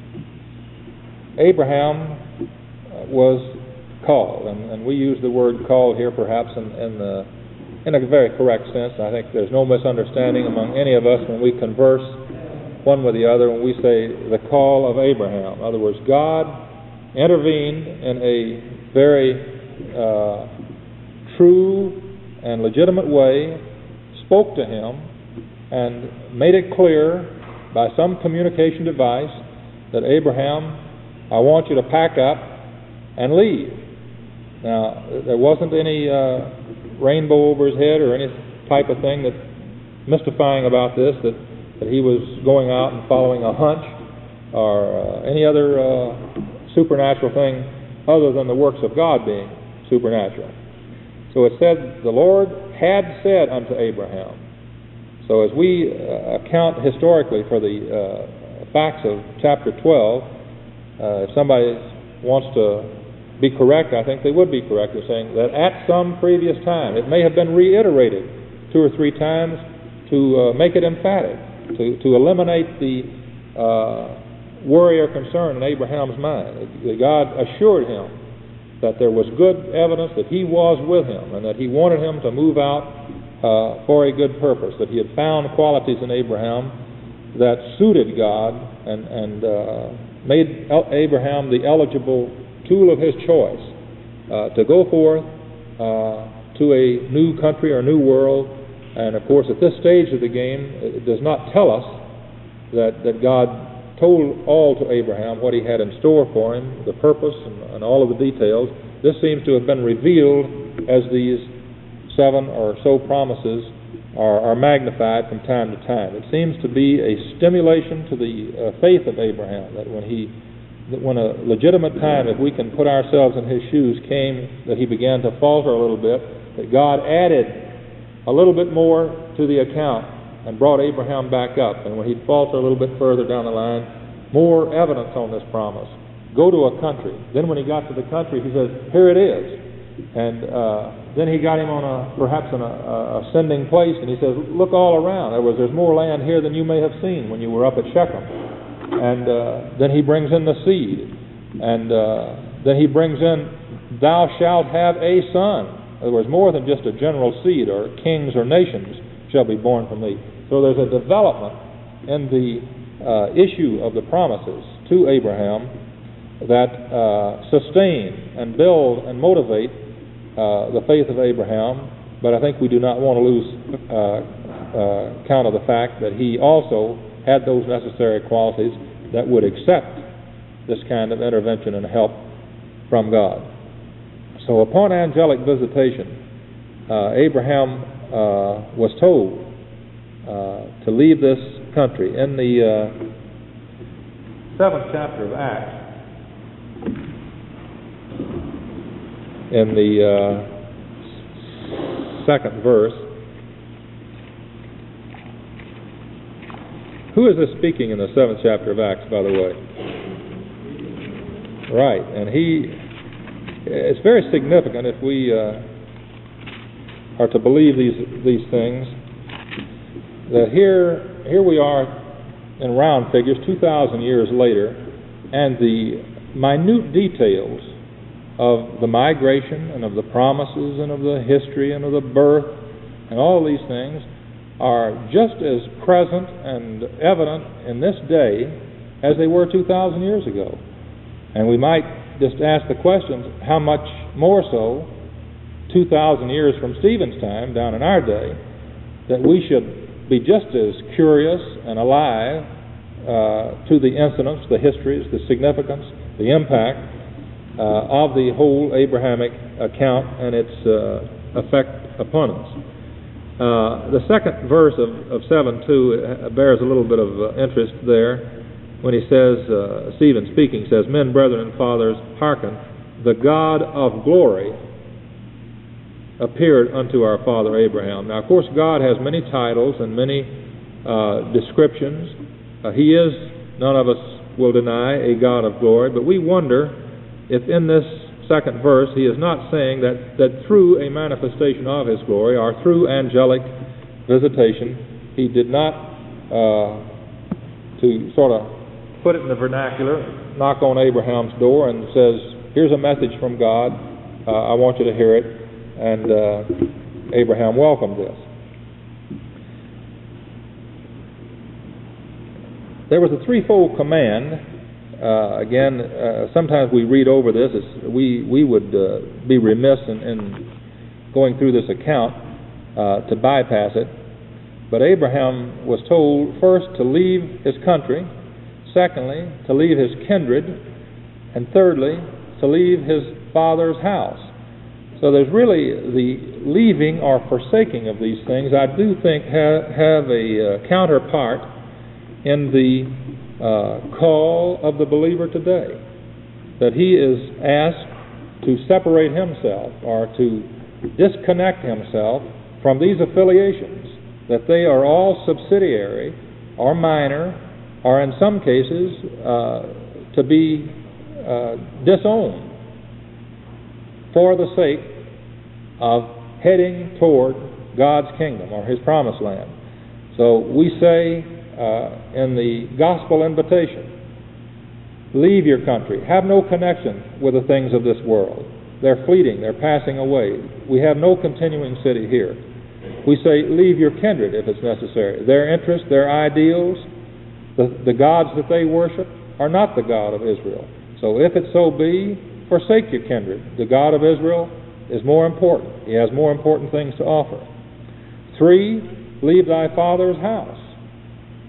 Abraham was called, and, and we use the word called here perhaps in, in, the, in a very correct sense. I think there's no misunderstanding among any of us when we converse one with the other when we say the call of Abraham. In other words, God intervened in a very uh, true and legitimate way, spoke to him, and made it clear by some communication device that Abraham, I want you to pack up and leave. Now, there wasn't any uh, rainbow over his head or any type of thing that mystifying about this, that, that he was going out and following a hunch or uh, any other uh, supernatural thing other than the works of God being supernatural. So it said, the Lord had said unto Abraham. So as we uh, account historically for the uh, facts of chapter twelve, uh, if somebody wants to be correct, I think they would be correct in saying that at some previous time, it may have been reiterated two or three times to uh, make it emphatic, to, to eliminate the uh, worry or concern in Abraham's mind. God assured him that there was good evidence that he was with him and that he wanted him to move out uh, for a good purpose, that he had found qualities in Abraham that suited God and, and uh, made Abraham the eligible tool of his choice uh, to go forth uh, to a new country or new world. And of course, at this stage of the game, it does not tell us that, that God told all to Abraham what he had in store for him, the purpose and, and all of the details. This seems to have been revealed as these seven or so promises are, are magnified from time to time. It seems to be a stimulation to the uh, faith of Abraham, that when he, that when a legitimate time, if we can put ourselves in his shoes, came, that he began to falter a little bit, that God added a little bit more to the account and brought Abraham back up. And when he'd falter a little bit further down the line, more evidence on this promise. Go to a country. Then when he got to the country, he says, here it is. And uh, then he got him on a, perhaps in a, a ascending place, and he says, look all around. In other words, there's more land here than you may have seen when you were up at Shechem. And uh, then he brings in the seed. And uh, then he brings in, thou shalt have a son. In other words, more than just a general seed, or kings or nations shall be born from thee. So there's a development in the uh, issue of the promises to Abraham that uh, sustain and build and motivate uh, the faith of Abraham. But I think we do not want to lose uh, uh, count of the fact that he also had those necessary qualities that would accept this kind of intervention and help from God. So upon angelic visitation, uh, Abraham uh, was told uh, to leave this country. In the uh, seventh chapter of Acts, in the uh, second verse, who is this speaking in the seventh chapter of Acts, by the way? Right, and he, it's very significant if we uh, are to believe these these things, that here here we are in round figures two thousand years later, and the minute details of the migration and of the promises and of the history and of the birth and all these things are just as present and evident in this day as they were two thousand years ago. And we might just ask the questions, how much more so two thousand years from Stephen's time, down in our day, that we should be just as curious and alive uh, to the incidents, the histories, the significance, the impact uh, of the whole Abrahamic account and its uh, effect upon us. Uh, the second verse of, of seven two bears a little bit of uh, interest there, when he says, uh, Stephen speaking, says, men, brethren, and fathers, hearken, the God of glory appeared unto our father Abraham. Now, of course, God has many titles and many uh, descriptions. Uh, he is, none of us will deny, a God of glory, but we wonder if in this second verse he is not saying that, that through a manifestation of his glory, or through angelic visitation, he did not, uh, to sort of put it in the vernacular, knock on Abraham's door and says, here's a message from God, uh, I want you to hear it, and uh, Abraham welcomed this. There was a threefold command. Uh, again, uh, sometimes we read over this. It's, we, we would uh, be remiss in, in going through this account uh, to bypass it. But Abraham was told first to leave his country, secondly, to leave his kindred, and thirdly, to leave his father's house. So there's really the leaving or forsaking of these things, I do think, ha- have a uh, counterpart in the uh, call of the believer today, that he is asked to separate himself or to disconnect himself from these affiliations, that they are all subsidiary or minor, or in some cases uh, to be uh, disowned for the sake of heading toward God's kingdom or his promised land. So we say uh, in the gospel invitation, leave your country, have no connection with the things of this world. They're fleeting, they're passing away. We have no continuing city here. We say leave your kindred if it's necessary. Their interests, their ideals, The, the gods that they worship are not the God of Israel. So if it so be, forsake your kindred. The God of Israel is more important. He has more important things to offer. Three, leave thy father's house.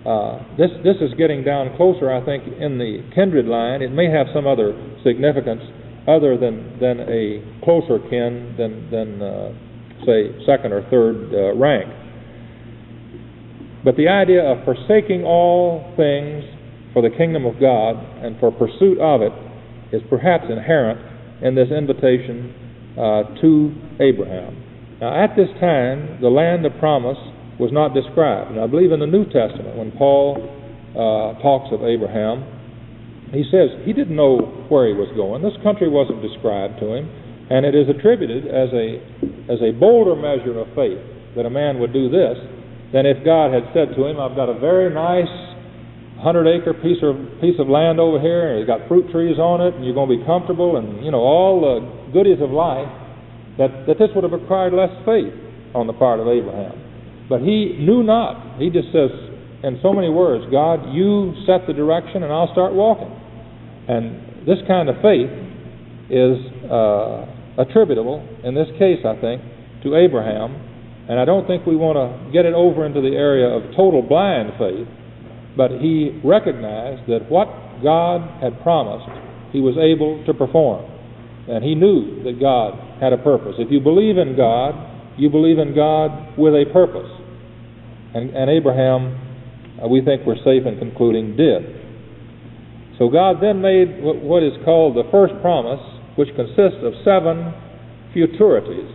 Uh, this this is getting down closer, I think, in the kindred line. It may have some other significance other than than a closer kin than than uh, say second or third uh, rank. But the idea of forsaking all things for the kingdom of God and for pursuit of it is perhaps inherent in this invitation uh, to Abraham. Now, at this time, the land of promise was not described. And I believe in the New Testament, when Paul uh, talks of Abraham, he says he didn't know where he was going. This country wasn't described to him, and it is attributed as a as a bolder measure of faith that a man would do this than if God had said to him, "I've got a very nice hundred-acre piece of piece of land over here, and it's got fruit trees on it, and you're going to be comfortable, and you know all the goodies of life." That that this would have required less faith on the part of Abraham. But he knew not. He just says, in so many words, "God, you set the direction and I'll start walking." And this kind of faith is uh, attributable, in this case, I think, to Abraham. And I don't think we want to get it over into the area of total blind faith, but he recognized that what God had promised, he was able to perform. And he knew that God had a purpose. If you believe in God, you believe in God with a purpose. And, and Abraham, uh, we think we're safe in concluding, did. So God then made what, what is called the first promise, which consists of seven futurities.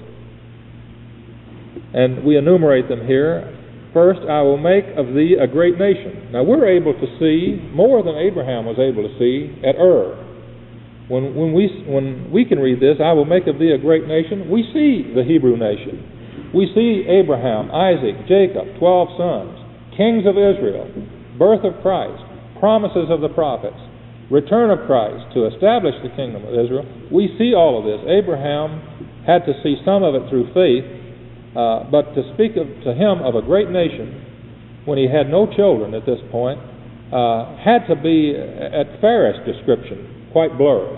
And we enumerate them here. First, "I will make of thee a great nation." Now, we're able to see more than Abraham was able to see at Ur. When, when, we, when we can read this, "I will make of thee a great nation," we see the Hebrew nation. We see Abraham, Isaac, Jacob, twelve sons, kings of Israel, birth of Christ, promises of the prophets, return of Christ to establish the kingdom of Israel. We see all of this. Abraham had to see some of it through faith, uh, but to speak of, to him of a great nation when he had no children at this point uh, had to be, at fairest description, quite blurred.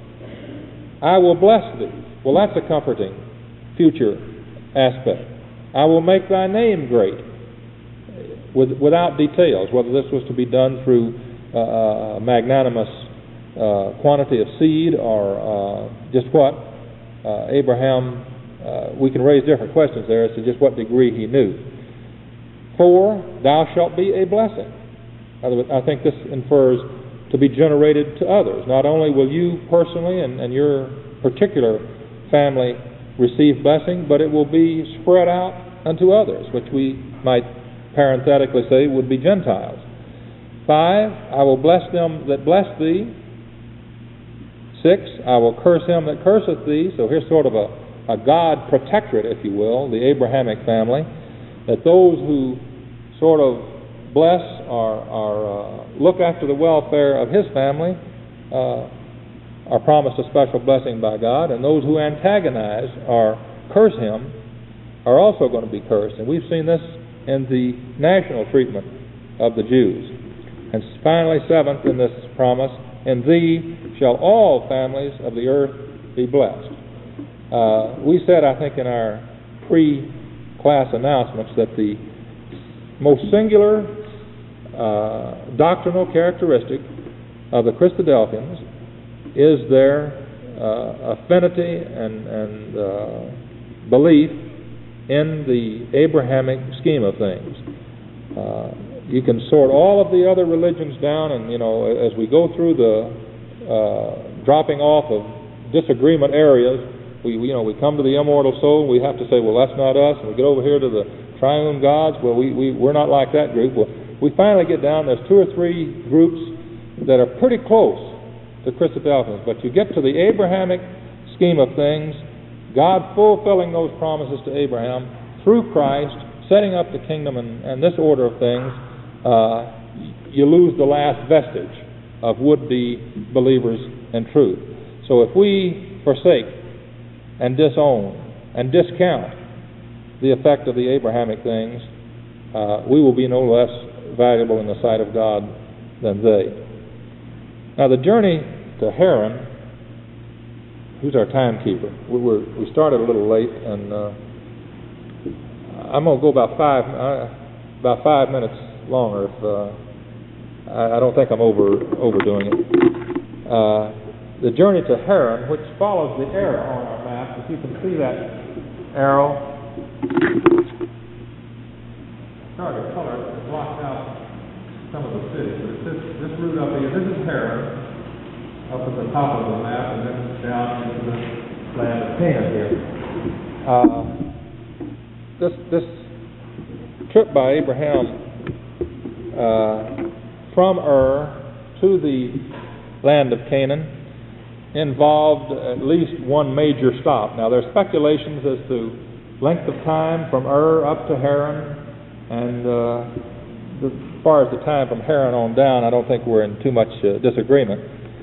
"I will bless thee." Well, that's a comforting future aspect. "I will make thy name great," with, without details, whether this was to be done through uh, a magnanimous uh, quantity of seed or uh, just what. Uh, Abraham, uh, we can raise different questions there as to just what degree he knew. Four, "Thou shalt be a blessing." I think this infers to be generated to others. Not only will you personally and, and your particular family receive blessing, but it will be spread out unto others, which we might parenthetically say would be Gentiles. Five, "I will bless them that bless thee." Six, "I will curse him that curseth thee." So here's sort of a, a God protectorate, if you will, the Abrahamic family, that those who sort of bless or, or uh, look after the welfare of his family uh, are promised a special blessing by God, and those who antagonize or curse him are also going to be cursed. And we've seen this in the national treatment of the Jews. And finally, seventh in this promise, "In thee shall all families of the earth be blessed." Uh, we said, I think, in our pre-class announcements that the most singular uh, doctrinal characteristic of the Christadelphians is their uh, affinity and, and uh, belief in the Abrahamic scheme of things. Uh, you can sort all of the other religions down, and you know, as we go through the uh, dropping off of disagreement areas, we you know we come to the immortal soul. We have to say, well, that's not us. And we get over here to the triune gods. Well, we we we're not like that group. Well, we finally get down. There's two or three groups that are pretty close the Christadelphians, but you get to the Abrahamic scheme of things, God fulfilling those promises to Abraham through Christ, setting up the kingdom and, and this order of things, uh, you lose the last vestige of would-be believers in truth. So if we forsake and disown and discount the effect of the Abrahamic things, uh, we will be no less valuable in the sight of God than they. Now the journey to Haran, who's our timekeeper? We were we started a little late, and uh, I'm going to go about five uh, about five minutes longer. If, uh, I, I don't think I'm over overdoing it. Uh, the journey to Haran, which follows the arrow on our map, if you can see that arrow, sorry, the color blocks out some of the cities. But it's this, this route up here, this is Haran, up at the top of the map, and then down into the land of Canaan here. Uh, this this trip by Abraham uh, from Ur to the land of Canaan involved at least one major stop. Now, there are speculations as to length of time from Ur up to Haran, and uh, the, as far as the time from Haran on down, I don't think we're in too much uh, disagreement.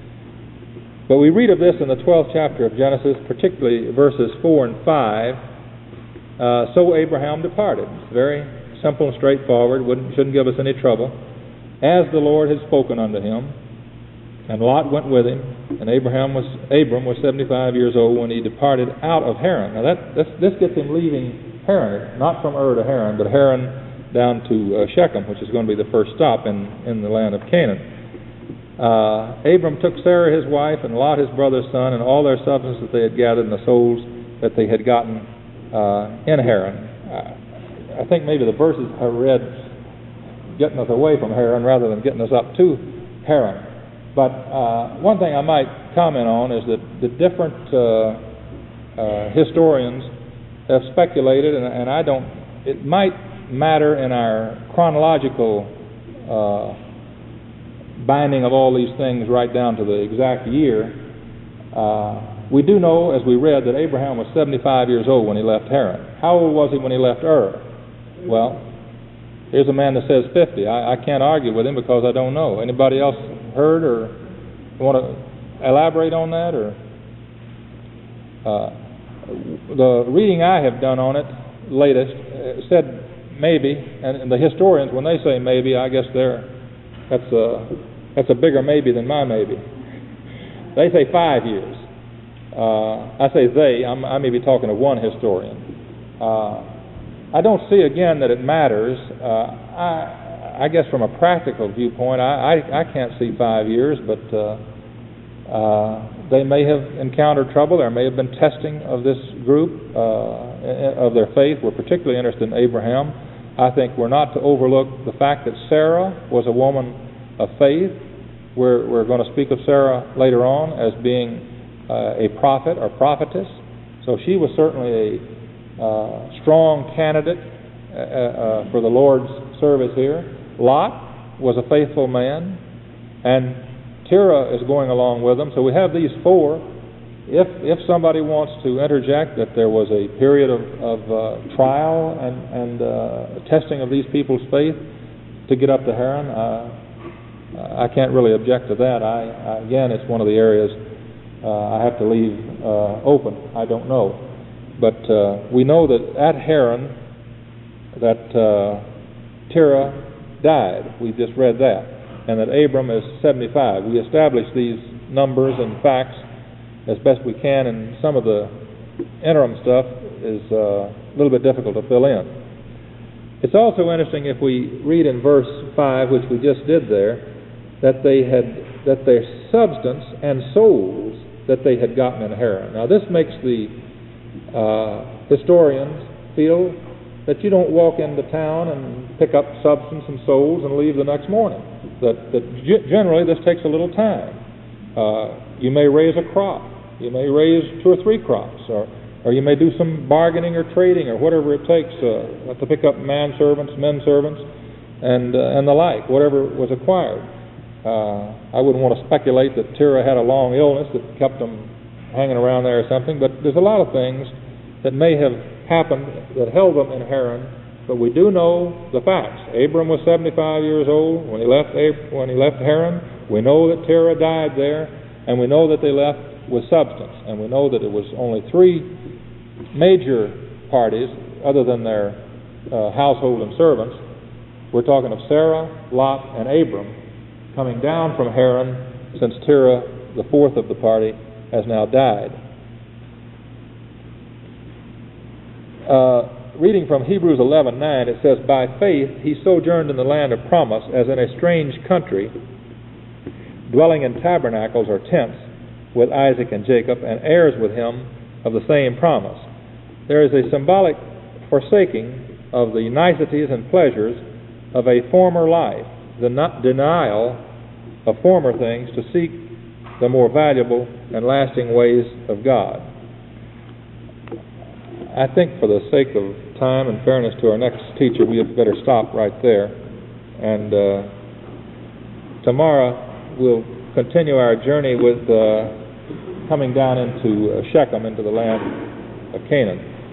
But we read of this in the twelfth chapter of Genesis, particularly verses four and five. Uh, so Abraham departed. It's very simple and straightforward, wouldn't, shouldn't give us any trouble. As the Lord had spoken unto him, and Lot went with him, and Abraham was Abram was seventy-five years old when he departed out of Haran. Now that this, this gets him leaving Haran, not from Ur to Haran, but Haran down to uh, Shechem, which is going to be the first stop in, in the land of Canaan. Uh, Abram took Sarah his wife, and Lot his brother's son, and all their substance that they had gathered, and the souls that they had gotten uh, in Haran. Uh, I think maybe the verses I read getting us away from Haran rather than getting us up to Haran. But uh, one thing I might comment on is that the different uh, uh, historians have speculated, and, and I don't, it might matter in our chronological uh, binding of all these things right down to the exact year. Uh, we do know, as we read, that Abraham was seventy-five years old when he left Haran. How old was he when he left Ur? Well, here's a man that says fifty. I, I can't argue with him because I don't know. Anybody else heard or want to elaborate on that? Or uh, the reading I have done on it latest uh, said maybe, and, and the historians, when they say maybe, I guess they're that's a that's a bigger maybe than my maybe. They say five years. Uh, I say they. I'm, I may be talking to one historian. Uh, I don't see again that it matters. Uh, I, I guess from a practical viewpoint, I, I, I can't see five years, but uh, uh, they may have encountered trouble. There may have been testing of this group, uh, of their faith. We're particularly interested in Abraham. I think we're not to overlook the fact that Sarah was a woman of faith. We're, we're going to speak of Sarah later on as being uh, a prophet or prophetess. So she was certainly a uh, strong candidate uh, uh, for the Lord's service here. Lot was a faithful man, and Terah is going along with them. So we have these four. If if somebody wants to interject that there was a period of, of uh, trial and, and uh, testing of these people's faith to get up to Haran, uh, I can't really object to that. I, I again, it's one of the areas uh, I have to leave uh, open. I don't know, but uh, we know that at Haran that uh, Terah died. We just read that, and that Abram is seventy-five. We established these numbers and facts as best we can, and some of the interim stuff is uh, a little bit difficult to fill in. It's also interesting if we read in verse five, which we just did there, that they had that their substance and souls that they had gotten in Haran. Now this makes the uh, historians feel that you don't walk into town and pick up substance and souls and leave the next morning. That, that g- generally this takes a little time. Uh, you may raise a crop. You may raise two or three crops, or, or you may do some bargaining or trading or whatever it takes uh, to pick up manservants, men servants, and uh, and the like, whatever was acquired. Uh, I wouldn't want to speculate that Terah had a long illness that kept them hanging around there or something, but there's a lot of things that may have happened that held them in Haran, but we do know the facts. Abram was seventy-five years old when he left Ab- when he left Haran. We know that Terah died there, and we know that they left with substance, and we know that it was only three major parties other than their uh, household and servants. We're talking of Sarah, Lot, and Abram coming down from Haran, since Terah, the fourth of the party, has now died. Uh, reading from Hebrews eleven nine, it says, "By faith he sojourned in the land of promise as in a strange country, dwelling in tabernacles or tents with Isaac and Jacob, and heirs with him of the same promise." There is a symbolic forsaking of the niceties and pleasures of a former life, the denial of former things to seek the more valuable and lasting ways of God. I think for the sake of time and fairness to our next teacher, we had better stop right there. And uh, tomorrow we'll continue our journey with uh, coming down into uh, Shechem, into the land of Canaan.